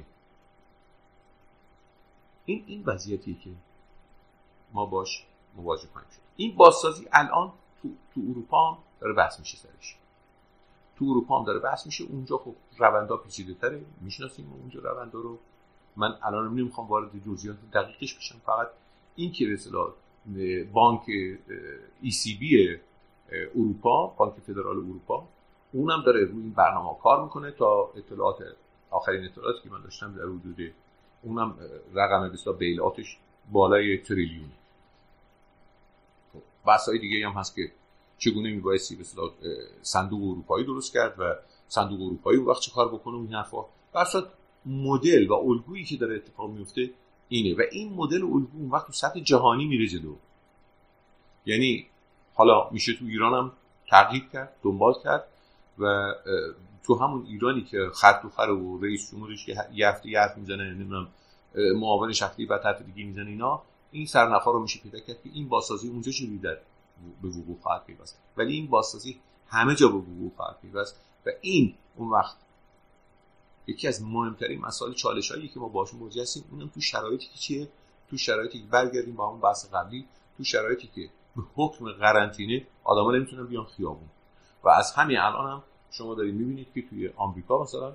این این وضعیتیه که ما باش مواجه خواهیم شد. این بازسازی الان تو تو اروپا هم داره بحث میشه سرش. تو اروپا هم داره بحث میشه. اونجا خب روندا پیچیده‌تره، میشناسیم اونجا روندا رو. من الان نمیخوام وارد جزئیات دقیقش بشم، فقط این که به اصطلاح بانک ای سی بی اروپا، بانک فدرال اروپا، اونم داره روی این برنامه کار میکنه تا اطلاعات آخرین اطلاعاتی که من داشتم در حدود اونم رقم به اصطلاح بیلاتش بالای تریلیون. خب بحث‌های دیگه هم هست که چگونه میبایستی به اصطلاح صندوق اروپایی درست کرد و صندوق اروپایی اون وقت چه کار بکنه و این حرفا. برصد مدل و الگویی که داره اتفاق میفته اینه و این مدل و الگو اون وقت تو سطح جهانی میره جلو. یعنی حالا میشه تو ایران هم تغییر کرد، دنبال کرد و تو همون ایرانی که خط و خر و رئیس جمهورش یه هفته یه حرف میزنه، نمیدونم معاونش هفته بعد حرف دیگه میزنه، اینا این سرنخا رو میشه پیدا کرد که این بازسازی اونجا چجوری در به وقوع خواهد پیوست. ولی این بازسازی همه جا به وقوع خواهد پیوست و این اون وقت یکی از مهمترین مسائل چالشایی که ما باشون مواجه هستیم. اونم تو شرایطی که چیه؟ تو شرایطی که برگردیم با اون بحث قبلی، تو شرایطی که به حکم قرنطینه آدما نمیتونن بیان خیابون و از همین الان هم شما دارید میبینید که توی آمریکا مثلا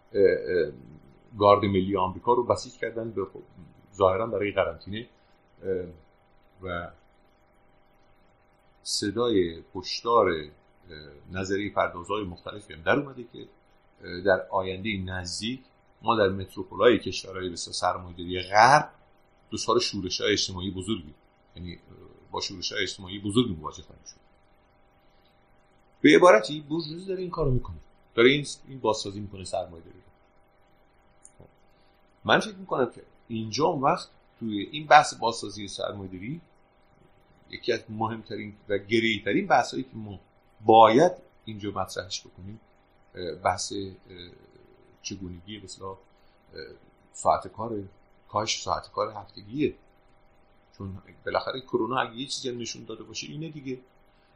گارد ملی آمریکا رو بسیج کردن به ظاهرا برای قرنطینه و صدای هشدار نظریه پردازهای مختلفی هم در اومده که در آینده نزدیک ما در متروپول‌های کشورهای بسیار سرمایه‌داری غرب دچار شورش‌های اجتماعی بزرگی، یعنی با شورش‌های اجتماعی بزرگی مواجه خواهیم شد. به عبارتی بورژوازی داره این کارو میکنه، داره این این بازسازی میکنه سرمایه‌داری رو. من فکر میکنم که اینجا اون وقت توی این بحث بازسازی سرمایه‌داری یکی از مهمترین و گریه‌ترین بحثایی که ما باید اینجا مطرحش بکنیم بحث چگونگی به اصطلاح ساعت کار، کاهش ساعت کار هفتگیه. چون بالاخره کرونا اگه یه چیزی نشون داده باشه اینه دیگه،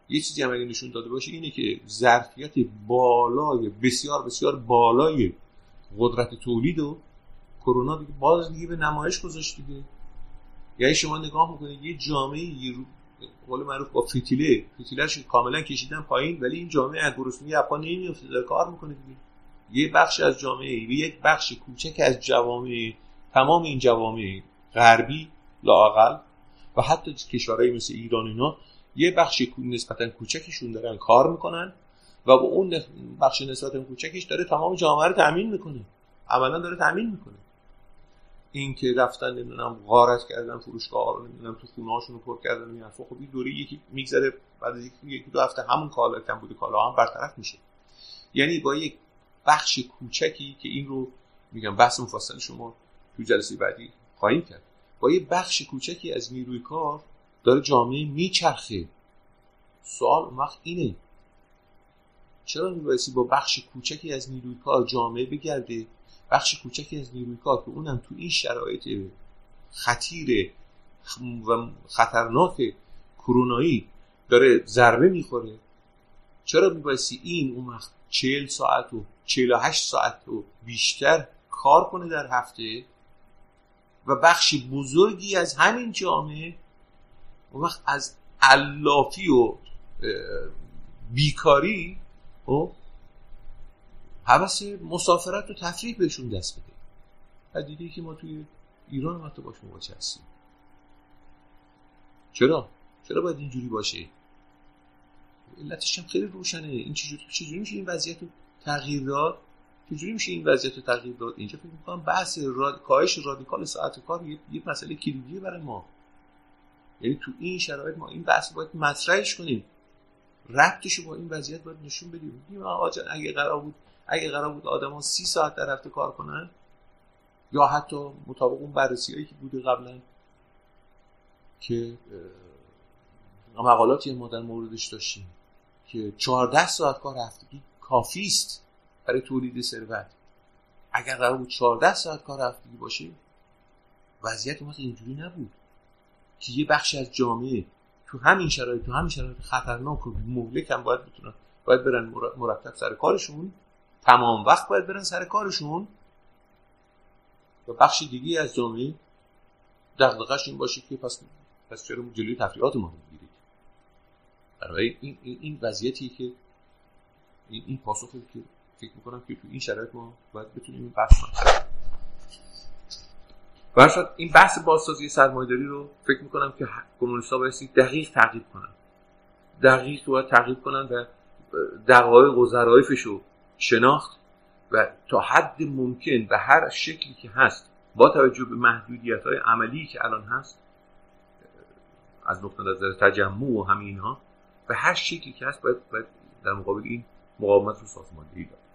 یه چیزی هم اگه نشون داده باشه اینه که ظرفیت بالای بسیار بسیار بالای قدرت تولید و کرونا دیگه باز دیگه به نمایش گذاشت دیگه. یعنی شما نگاه میکنید یه جامعه یه قول معروف با فتیله فتیله‌اش کاملا کشیدن پایین، ولی این جامعه از گرسنگی اپا نمیفته، داره کار میکنه دیگه. یه بخش از جامعه، یک بخش کوچک از جوامع، تمام این جوامع غربی لااقل و حتی کشورهای مثل ایران اینا، یه بخش نسبتا کوچکشون دارن کار میکنن و با اون بخش نسبتا کوچکش داره تمام جامعه رو تامین میکنه، عملا داره تامین میکنه. این که رفتن نمیدونم غارت کردن فروشگاه‌ها رو، نمیدونم تو خونه‌هاشون رو پر کردن، این حرفا خب این دوره یکی میگذره، بعد از یکی دو هفته همون کالا کم بوده کالا هم برطرف میشه. یعنی با یک بخش کوچکی که این رو میگم بحث مفصل شما تو جلسه بعدی خواهیم کرد، با یک بخش کوچکی از نیروی کار داره جامعه میچرخه. سوال اون وقت اینه چرا میبایستی با بخش کوچکی از نیروی کار جامعه بگرده؟ بخش کوچکی از نیروی کار که اونم تو این شرایط خطیر و خطرناک کرونایی داره ضربه میخوره، چرا میبایستی این اون وقت چهل ساعت و چهل و هشت ساعت و بیشتر کار کنه در هفته و بخش بزرگی از همین جامعه اون وقت از علافی و بیکاری و هوس مسافرت و تفریح بهشون دست بده. پدیده‌ای که ما توی ایران هم حتی باش مواجه هستیم. چرا؟ چرا باید اینجوری باشه؟ علتش هم خیلی روشنه. این چجوری چجوری میشه این وضعیت رو تغییر داد؟ چجوری میشه این وضعیت رو تغییر داد؟ اینجا فکر می‌کنم بحث راد... کاهش رادیکال ساعت کار یه, یه مسئله کلیدیه برای ما. یعنی تو این شرایط ما این بحث باید مطرحش کنیم. ربطش رو با این وضعیت باید نشون بدیم. آقا جان اگه قرار بود اگه قرار بود آدما سی ساعت در هفته کار کنن، یا حتی مطابق اون بررسی‌هایی که بوده قبلا که مقالاتی ما در موردش داشتیم که چهارده ساعت کار هفتگی کافی است برای تولید ثروت، اگر قرار بود چهارده ساعت کار هفتگی باشه وضعیت ما اینجوری نبود که یه بخش از جامعه تو همین شرایط تو همین شرایط خطرناک و مهلک هم باید بتونن باید برن مرتب سر کارشون، تمام وقت باید برن سر کارشون، و بخش دیگه از جامعه دغدغه‌اش این باشه که پس پس چرا جلوی تفریحات ما رو میگیرید. برای این این این وضعیتی که این این پاسخی که فکر می‌کنم که تو این شرایط ما باید بتونیم این بحث کنیم. برای این بحث بازسازی سرمایه‌داری رو فکر می‌کنم که کمونیست‌ها باید دقیق تعقیب کنن. دقیق باید تعقیب کنن و دقایق و ظرافش رو شناخت و تا حد ممکن به هر شکلی که هست با توجه به محدودیت‌های عملی که الان هست از نقطه نظر تجمع و همین اینها، به هر شکلی که هست باید, باید در مقابل این مقاومت رو سازماندهی داد.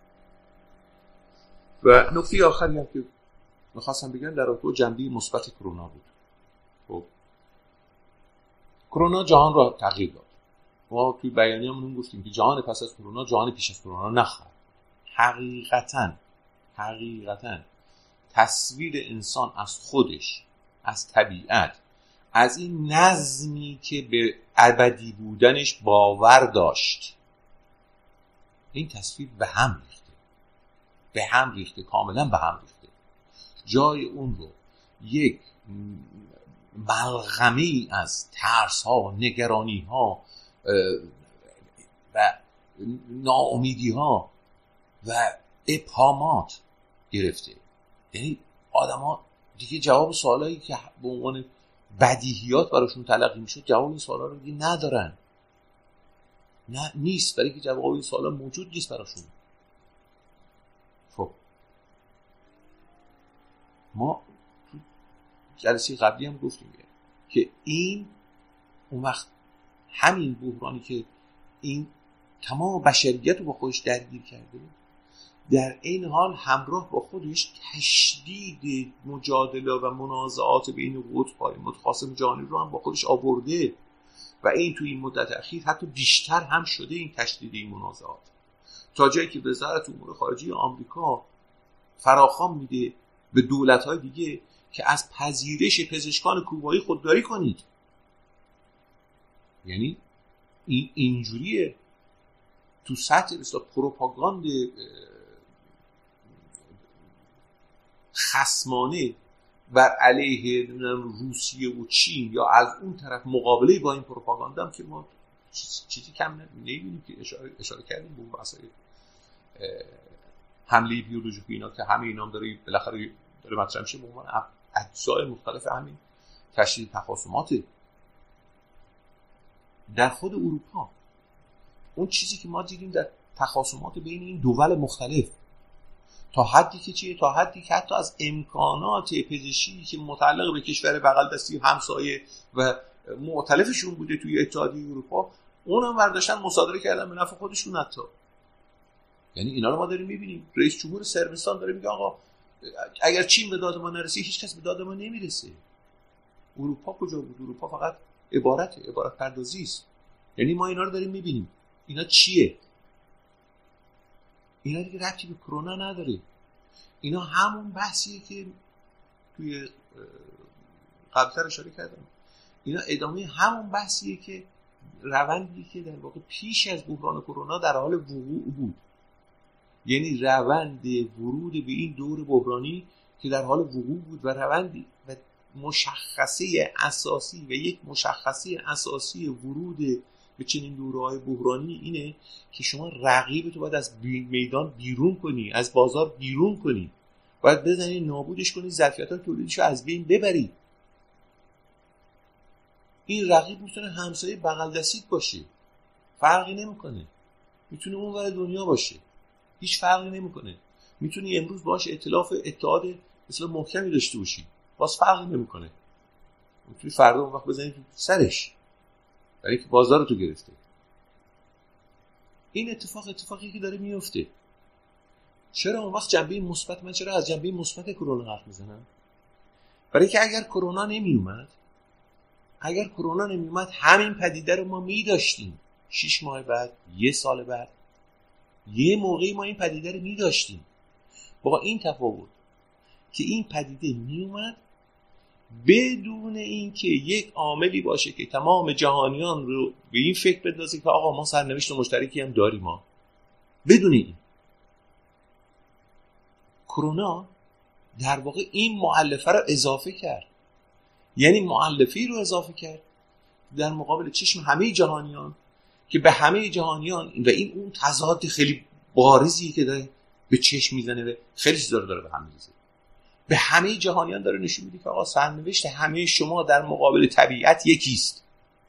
و نکته آخری هم که می‌خواستم بگم در رابطه با جنبه مثبت کرونا بود. خب کرونا جهان را تغییر داد. ما توی بیانیه‌مون گفتیم که جهان پس از کرونا جهان پیش از کرونا نخواهد. حقیقتاً حقیقتاً تصویر انسان از خودش، از طبیعت، از این نظمی که به ابدی بودنش باور داشت، این تصویر به هم ریخته به هم ریخته کاملا به هم ریخته. جای اون رو یک ملغمه‌ای از ترس‌ها، نگرانی‌ها و ناامیدی‌ها و ابهامات گرفته. یعنی آدم‌ها دیگه جواب سوالایی که به عنوان بدیهیات براشون تلقی میشه جواب این سوالا رو دیگه ندارن. نه نیست، برای که جواب این سوالا موجود نیست براشون. خب ما تو جلسه قبلی هم گفتیم که این اون وقت همین بحرانی که این تمام بشریت رو با خودش درگیر کرده، در این حال همراه با خودش تشدید مجادله و منازعات بین قطب‌های متخاصم جهانی رو هم با خودش آورده و این توی این مدت اخیر حتی بیشتر هم شده این تشدید این منازعات، تا جایی که وزارت امور خارجه آمریکا فراخوان میده به دولت‌های دیگه که از پذیرش پزشکان کوبایی خودداری کنید. یعنی این اینجوریه تو سطح بسیار پروپاگاند خصمانه بر علیه روسیه و چین یا از اون طرف مقابله با این پروپاگاندا هم که ما چیزی کم نمی‌بینیم که اشاره اشاره کردیم به اون بحث‌های حمله بیولوژیک اینا که همه اینا هم داره بالاخره داره مطرح میشه به عنوان اجزای مختلف همین تشدید تخاصمات. در خود اروپا اون چیزی که ما دیدیم در تخاصمات بین این دول مختلف تا حدی که چیه، تا حدی که حتی از امکانات پزشکی که متعلق به کشور بغل دستی همسایه و مختلفشون بوده توی اتحادیه اروپا، اونم برداشتن مصادره کردن به نفع خودشون. حتی یعنی اینا رو ما داریم میبینیم. رئیس جمهور صربستان داره میگه آقا اگر چین به داد ما نرسه هیچ کس به داد ما نمیرسه. اروپا کجا بود؟ اروپا فقط عبارته، عبارت پردازی است. یعنی ما اینا رو داریم میبینیم. اینا چیه؟ اینا دیگه ربطی به کرونا نداره. اینا همون بحثیه که توی قبلتر اشاره کردم. اینا ادامه همون بحثیه که روندی که در واقع پیش از بحران کرونا در حال وقوع بود. یعنی روند ورود به این دور بحرانی که در حال وقوع بود و روندی و مشخصه اساسی و یک مشخصه اساسی ورود به چنین دوره‌های بحرانی اینه که شما رقیبتو باید از میدان بیرون کنی، از بازار بیرون کنی، باید بزنی نابودش کنی، ظرفیت‌های تولیدیشو از بین ببری. این رقیب میتونه همسایه بغل دستیت باشه، فرقی نمیکنه. میتونه اون ور دنیا باشه، هیچ فرقی نمیکنه. میتونی امروز باشه ائتلاف اتحاد مثلا محکمی داشته باشی، باز فرقی نمیکنه. میتونی فردا اون وقت بزنی تو سرش برای که بازار تو گرفته. این اتفاق اتفاقی که داره میفته. چرا اون وقت جنبه مثبت، من چرا از جنبه مثبت کرونا حرف میزنم؟ برای که اگر کرونا نمی اومد اگر کرونا نمی اومد همین پدیده رو ما می داشتیم. شش ماه بعد، یه سال بعد، یه موقعی ما این پدیده رو می داشتیم. با این تفاوت که این پدیده می اومد بدون اینکه یک عاملی باشه که تمام جهانیان رو به این فکر بندازه که آقا ما سرنوشت مشترکی هم داریم. ما بدون این کرونا در واقع این مؤلفه رو اضافه کرد. یعنی مؤلفه‌ای رو اضافه کرد در مقابل چشم همه جهانیان که به همه جهانیان و این اون تضاد خیلی بارزی که داره به چشم میزنه و خیلی چیزا رو داره به هم میزنه. به همه جهانیان داره نشون میده که آقا سرنوشت همه شما در مقابل طبیعت یکیست.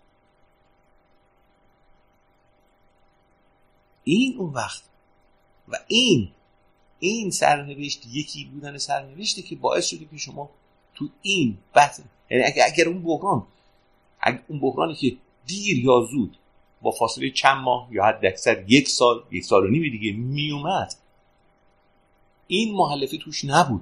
این اون وقت و این این سرنوشت یکی بودن سرنوشتی که باعث شده که شما تو این بحث، یعنی اگر, اگر اون بحران اگر اون بحرانی که دیر یا زود با فاصله چند ماه یا حد اکثر یک سال یک سال و نیم دیگه می اومد، این مؤلفه توش نبود،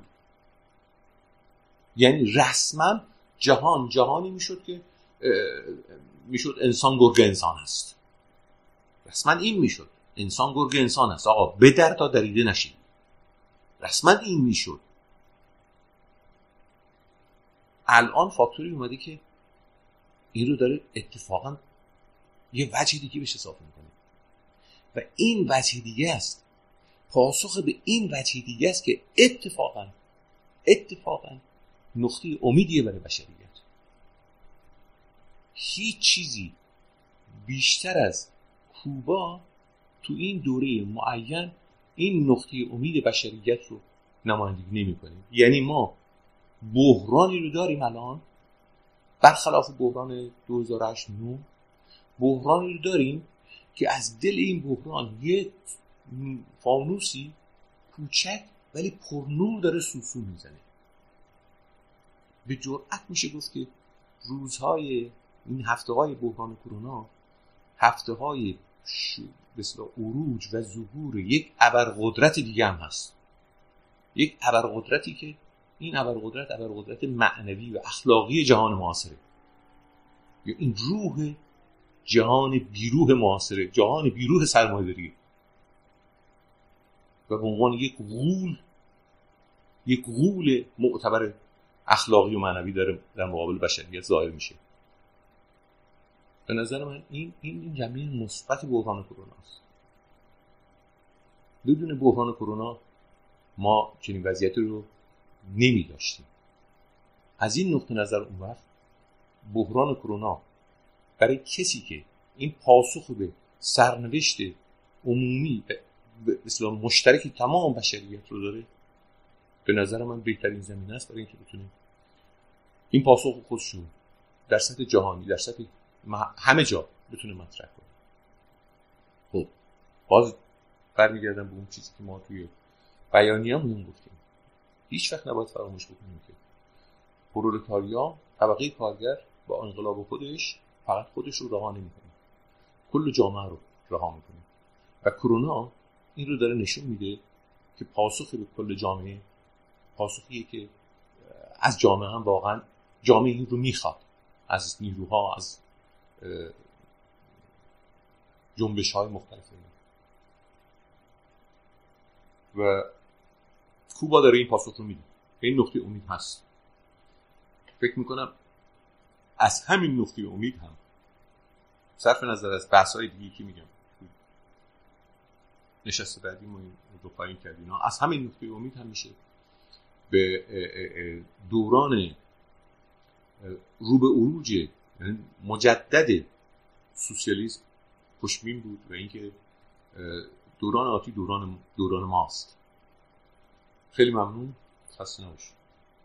یعنی رسما جهان جهانی میشد که میشد انسان گرگ انسان است. رسما این میشد انسان گرگ انسان است. آقا بدر تا دریده نشید. رسما این میشد. الان فاکتوری اومده که این رو داره اتفاقا یه وجه دیگه بهش اضافه میکنه و این وجه دیگه است، پاسخ به این وجه دیگه است که اتفاقا اتفاقا نقطه امیدیه برای بشریت. هیچ چیزی بیشتر از کوبا تو این دوره معین این نقطه امید بشریت رو نمایندگی نمی‌کنه. یعنی ما بحرانی رو داریم الان، برخلاف بحران دو هزار و هشت نه، بحرانی رو داریم که از دل این بحران یه فانوسی کوچک ولی پرنور داره سوسو میزنه. به جرئت میشه گفت که روزهای این هفته‌های بحران کرونا هفته‌های مثلا عروج و ظهور یک ابرقدرت دیگه هم هست. یک ابرقدرتی که این ابرقدرت ابرقدرت معنوی و اخلاقی جهان معاصره، یا این روح جهان بیروح معاصره، جهان بیروح سرمایه‌داری، و به عنوان یک غول یک غول معتبر اخلاقی و معنوی داره در مقابل بشریت ظاهر میشه. به نظر من این این این جنبه مثبت بحران کرونا است. بدون بحران کرونا ما چنین وضعیتی رو نمی داشتیم. از این نقطه نظر اون وقت بحران کرونا برای کسی که این پاسخ به سرنوشت عمومی به اصطلاح مشترک تمام بشریت رو داره، به نظر من بهترین زمینه است برای اینکه بتونیم این پاسخ خودش رو در سطح جهانی، در سطح همه جا بتونه مطرح کنه. خب باز برمیگردم به اون چیزی که ما توی بیانیه‌مون گفتیم. هیچ وقت نباید فراموش بکنیم که پرولتاریا، طبقه کارگر، با انقلاب خودش فقط خودش رو رها نمی‌کنه، کل جامعه رو رها می‌کنه. و کرونا این رو داره نشون میده که پاسخ به کل جامعه پاسخیه که از جامعه هم واقعا جامعه این رو میخواد، از نیروها، از جنبش‌های مختلف. و کوبا داره این پاسخ رو میده. این نقطه امید هست. فکر میکنم از همین نقطه امید هم، صرف نظر از بحث‌های دیگه که میگم نشسته بعدی ما این دو پایین کردیم، از همین نقطه امید هم میشه به دوران رو به عروج مجدد سوسیالیسم خوشبین بود و اینکه دوران آتی دوران دوران ماست. خیلی ممنون، خسته نباشید.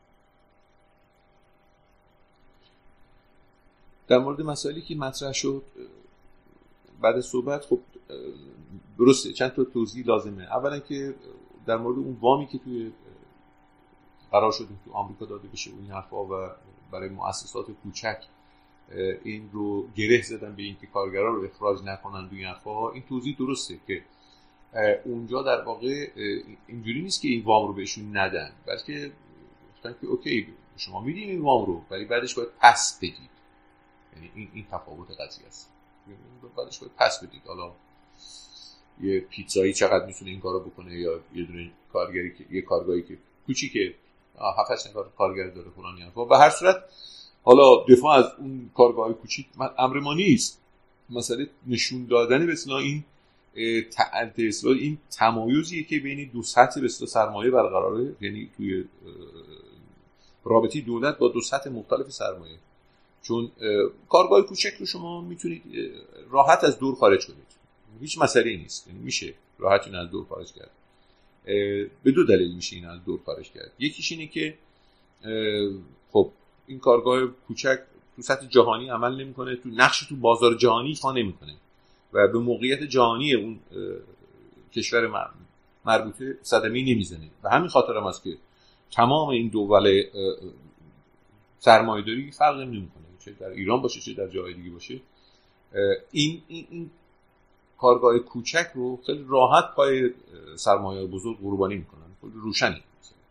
در مورد مسائلی که مطرح شد بعد صحبت، خب درسته چند تا توضیح لازمه. اولا که در مورد اون وامی که توی قرار شد تو آمریکا داده بشه اون حرفا و برای مؤسسات کوچک این رو گره زدن به اینکه کارگرا رو اخراج نکنن این حرفا، این توضیح درسته که اونجا در واقع اینجوری نیست که این وام رو بهشون ندن، بلکه گفتن که اوکی شما میدین این وام رو ولی بعدش باید پس بدید. یعنی این این تفاوت قضیه است. بعدش باید پس بدید. حالا یه پیتزایی چقدر میتونه این کارو بکنه، یا یه دونه کارگری که یه کارگاهی که کوچیکه هفت هشت نفر کارگر داره فلان حرفا. به هر صورت حالا دفاع از اون کارگاه کوچیک امر ما نیست. مسئله نشون دادن به اصطلاح این اصطلاح این تمایزیه که بین دو سطح به اصطلاح سرمایه برقراره، یعنی توی رابطه دولت با دو سطح مختلف سرمایه. چون کارگاه کوچک رو شما میتونید راحت از دور خارج کنید، هیچ مسئله‌ای نیست، یعنی میشه راحت این از دور خارج کرد. به دو دلیل میشه این از دور خارج کرد. یکیش اینه که خب این کارگاه کوچک تو سطح جهانی عمل نمیکنه، تو نقش تو بازار جهانی ایفا نمیکنه و به موقعیت جهانی اون کشور مربوطه صدمه‌ای نمیزنه. و همین خاطر هم است که تمام این دول سرمایه‌داری فرق نمیکنه، چه در ایران باشه چه در جای دیگه باشه، این این این کارگاه کوچک رو خیلی راحت پای سرمایه بزرگ قربانی میکنن. خیلی روشنی.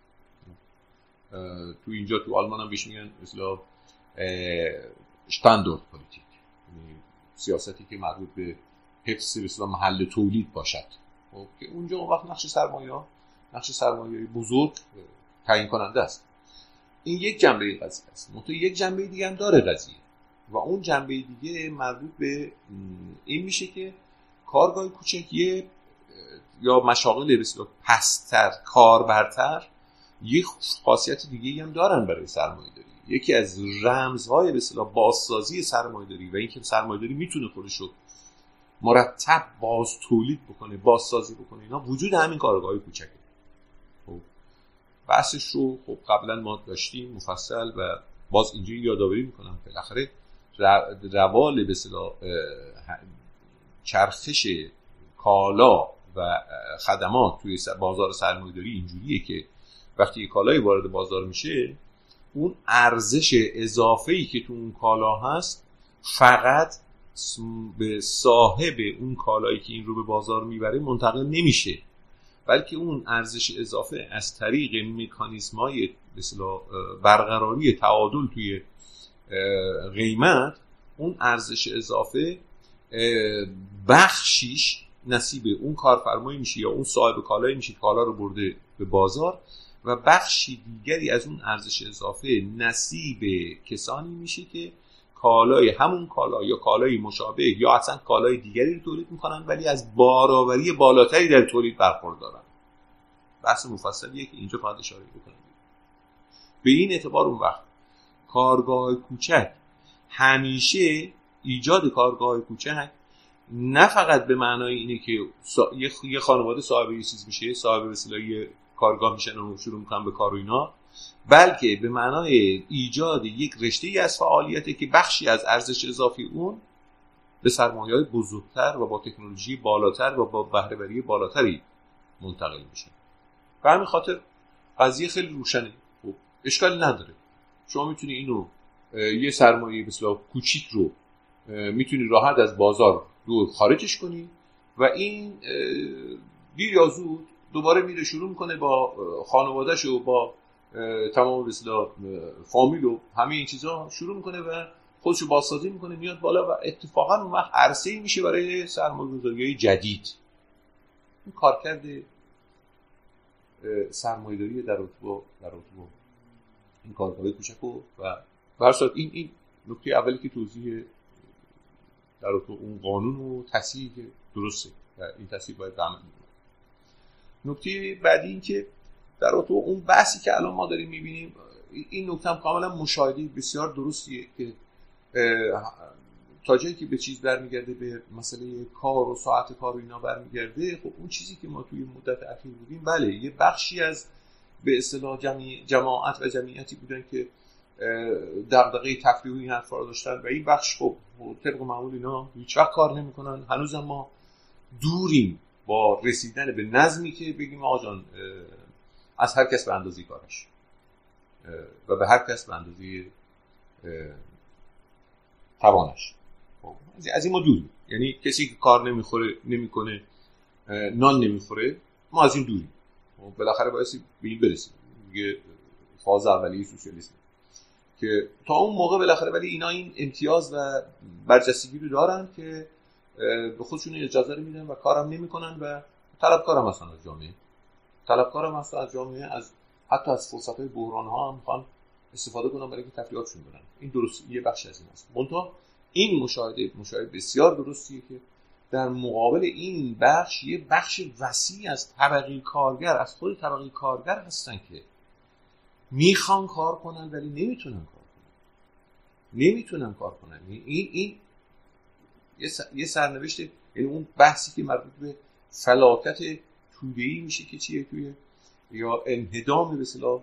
تو اینجا تو آلمان هم بهش میگن مثلا شتاندارد پلیتیک، یعنی سیاستی که مربوط به حفظ مثلا محل تولید باشد. خب که اونجا اون وقت نقش سرمایه نقش سرمایه بزرگ تعیین کننده است. این یک جنبه قضیه است. منتها یک جنبه دیگه هم داره قضیه و اون جنبه دیگه مربوط به این میشه که کارگاه کوچک یه یا مشاغل به اصطلاح پست‌تر، کاربرتر، یک خاصیت دیگه هم دارن برای سرمایه‌داری. یکی از رمزهای به اصطلاح بازسازی سرمایه‌داری و اینکه سرمایه‌داری میتونه خودش رو مرتب باز تولید بکنه، بازسازی بکنه، اینا وجود همین کارگاه کوچکه. خب بحثش رو خب قبلا ما داشتیم مفصل و باز اینجوری یادآوری میکنم که بالاخره روال به اصطلاح چرخش کالا و خدمات توی بازار سرمایه‌داری اینجوریه که وقتی یک کالای وارد بازار میشه، اون ارزش اضافه‌ای که تو اون کالا هست فقط به صاحب اون کالایی که این رو به بازار میبره منتقل نمیشه، بلکه اون ارزش اضافه از طریق مکانیزم‌های به اصطلاح برقراری تعادل توی قیمت، اون ارزش اضافه بخشیش نصیب اون کارفرمایی میشه یا اون صاحب کالایی میشه که کالا رو برده به بازار و بخشی دیگری از اون ارزش اضافه نصیب کسانی میشه که کالای همون کالا یا کالای مشابه یا اصلا کالای دیگری رو تولید میکنن ولی از بارآوری بالاتری در تولید برخوردارن. بحث مفصلیه که اینجا فقط اشاره بکنم. به این اعتبار اون وقت کارگاه کوچک همیشه ایجاد کارگاه کوچک نه فقط به معنای اینه که سا... یه خانواده صاحب یه چیز میشه، صاحب به اصطلاح کارگاه میشن و شروع میکنن به کار و اینا، بلکه به معنای ایجاد یک رشته‌ای از فعالیتی که بخشی از ارزش اضافی اون به سرمایه‌های بزرگتر و با تکنولوژی بالاتر و با بهره‌وری بالاتری منتقل میشه. به همین خاطر قضیه خیلی روشنه. خب اشکالی نداره، شما میتونی اینو یه سرمایه مثلا کوچیک رو میتونی راحت از بازار دور خارجش کنی و این دیر یا زود دوباره میره شروع میکنه با خانواده‌ش و با تمام به اصطلاح فامیل و همه این چیزا شروع میکنه و خودشو بازسازی میکنه، میاد بالا و اتفاقا اون وقت عرصه‌ای میشه برای سرمایه‌گذاری جدید. این کارکرد سرمایه‌داری در رابطه در رابطه این کارگاه کوچک و به هر صورت این این نکته اولی که توضیح در رابطه اون قانون و تصحیح که درسته و این تصحیح باید عمل کنه. نکته بعدی این که در رابطه اون بحثی که الان ما داریم می‌بینیم، این نکته هم کاملا مشاهده بسیار درستیه که تا جایی که به چیز برمیگرده، به مسئله کار و ساعت کار و اینا برمیگرده، خب اون چیزی که ما توی مدت اخیر بودیم بله یه بخشی از به اصطلاح جمعی جماعت و جمعیتی بودن که دغدغه تفریح و این حرفا رو داشتن و این بخش خب طبق معمول اینا هیچ وقت کار نمی‌کنن. هنوز ما دوریم با رسیدن به نظمی که بگیم آقا جان از هر کس به اندازه کارش و به هر کس به اندازه توانش. از این ما دوریم، یعنی کسی که کار نمیخوره نمیکنه نان نمیخوره، ما از این دوریم. بالاخره باید به این برسیم، میگه فاز اولیه سوسیالیسم که تا اون موقع بالاخره ولی اینا این امتیاز و برجستگی رو دارن که به خودشون اجازه رو میدن و کارم نمیکنن و طلبکارم هستن از جامعه، طلبکارم هستن از جامعه، از حتی از فرصت‌های بحران‌ها هم میخوان استفاده کنن برای اینکه تفریحاتشون کنن. این درست یه بخش از این است. منتها این مشاهده مشاهده بسیار درستیه که در مقابل این بخش یه بخش وسیع از طبقه کارگر، از خود طبقه کارگر هستن که میخوان کار کنن ولی نمیتونن کار کنن نمیتونن کار کنن این این یه سرنوشت، یعنی اون بحثی که مربوط به فلاکت توده‌ای میشه که چیه توی یا انهدام به اصطلاح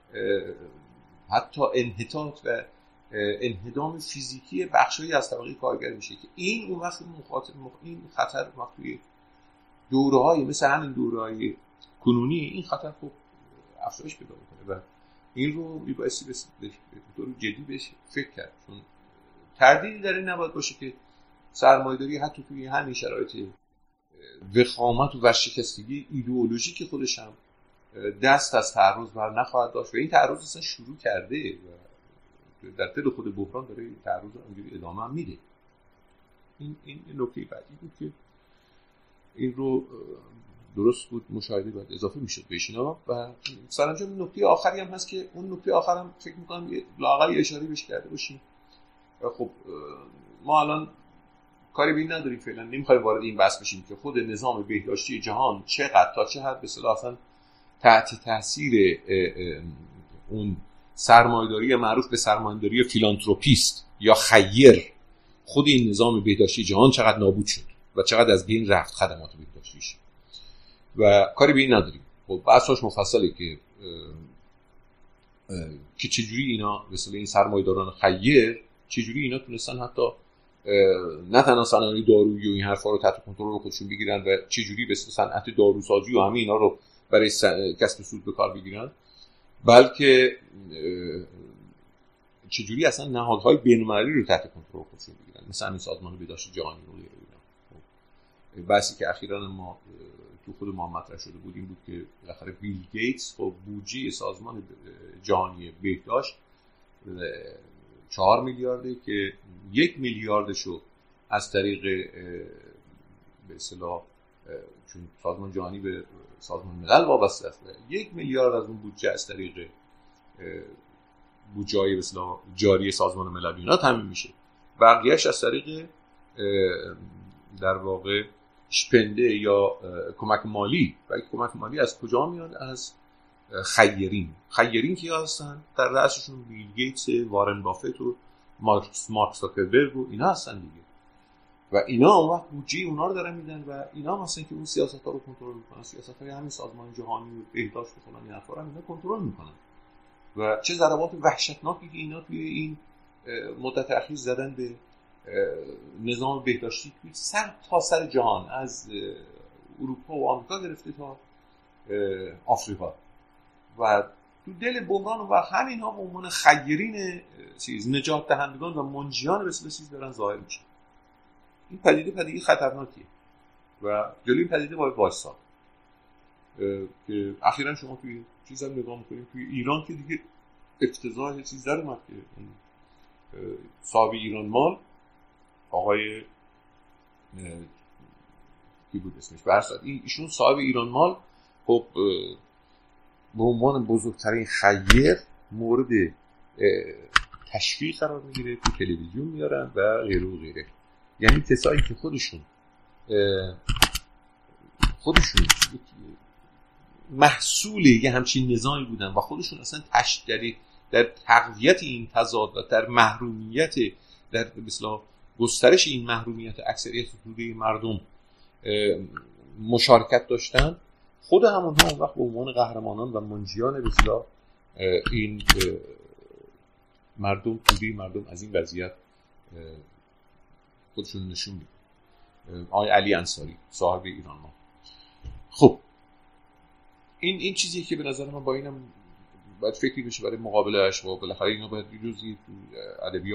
حتی انحطاط و انهدام فیزیکی بخشی از طبقه کارگر میشه که این اون وقت مخاطر این خطر وقت توی دوره‌های مثل همین دوره‌های کنونی این خطر خوب افزایش پیدا می‌کنه و این رو میبایستی به طور جدی بهش فکر کرد، چون تردیدی در این نباید باشه که سرمایه‌داری حتی توی همین شرایط وخامت و ورشکستگی ایدئولوژیک خودش هم دست از تعرض بر نخواهد داشت و این تعرض اصلا شروع کرده و در دل خود بحران داره این تعرض رو اونجوری ادامه هم میده. این این نکته بعدی بود که این رو درست بود مشاهده باید اضافه میشد بهش اینا. و سرانجام نکته آخری هم هست که اون نکته آخرم فکر میکنم لااقل اشاره بهش کرده باشیم. خب ما الان کاری به این نداریم، فعلا نمیخوایم وارد این بحث بشیم که خود نظام بهداشتی جهان چقدر تا چه حد به اصطلاح اصلا تحت تاثیر اون سرمایه‌داری معروف به سرمایه‌داری فیلانتروپیست یا خیر، خود این نظام بهداشتی جهان چقدر نابود شد و چقدر از بین رفت خدمات بهداشتیش و کاری به این نداریم. خب بحثش مفصله که که چجوری اینا مثلا این سرمایه‌داران خیر چجوری اینا تونستن حتی نه تنها صنایع دارویی و این حرفا رو تحت کنترل خودشون بگیرن و چجوری به صنعت داروسازی و همه اینا رو برای کسب سود به کار بگیرن، بلکه چجوری اصلا نهادهای بین‌المللی رو تحت کنترل خودشون بگیرن، مثلا همین سازمان بهداشت جهانی رو اینا. بحثی که اخیراً ما تو خود ما مطرح شده بود این بود که بالاخره بیل گیتس خب بودجه سازمان جهانی بهداشت چهار میلیارده که یک میلیاردشو از طریق به اصطلاح چون سازمان جهانی به سازمان ملل وابسته است، یک میلیارد از اون بودجه از طریق بودجه‌های به اصطلاح جاری سازمان ملل اینا تامین میشه بقیهش از طریق در واقع شپنده یا کمک مالی. و کمک مالی از کجا میاد؟ از خیرین. خیرین کی هستن؟ در رأسشون بیل گیتس، وارن بافت و مارک زاکربرگ و اینا هستن دیگه. و اینا اون وقت بودجه اونا رو دارن میدن و اینا مثلا که اون سیاست‌ها رو کنترل میکنن. سیاست‌های همین سازمان جهانی و بهداشت مثلا این حرفا رو اینا کنترل میکنن. و چه ضربات وحشتناکی که اینا توی این مدت اخیر زدن به نظام بهداشتی توی سر تا سر جهان، از اروپا و آمریکا گرفته تا آفریقا. و تو دل بحران و همین ها به عنوان خیرین چیز نجات دهندگان و منجیان به چیز دارن ظاهر میشن. این پدیده پدیده خطرناکیه و جلوی این پدیده باید وایساد. که اخیراً شما توی چیز هم نگاه میکنیم توی ایران که دیگه افتضاح چیز در اومد که صاحب ایران مال آقای کی بود اسمش برساد، ایشون صاحب ایران مال خب به عنوان بزرگترین خیر مورد تشویق قرار میگیره، تو تلویزیون میارن و غیره و غیره. یعنی کسایی که خودشون خودشون محصول یه همچین نظامی بودن و خودشون اصلا تشدید در تقویت این تضاد و در محرومیت، در مثلا گسترش این محرومیت اکثریت توده مردم مشارکت داشتن، خود همونها اون وقت به عنوان قهرمانان و منجیان بسیار این مردم توده مردم از این وضعیت خودشون نشون میدن. آقای علی انصاری صاحب ایران ما. خب این این چیزیه که به نظر من با اینم باید فکری بشه برای مقابلهش و بالاخره اینا باید جزئی تو ادبیات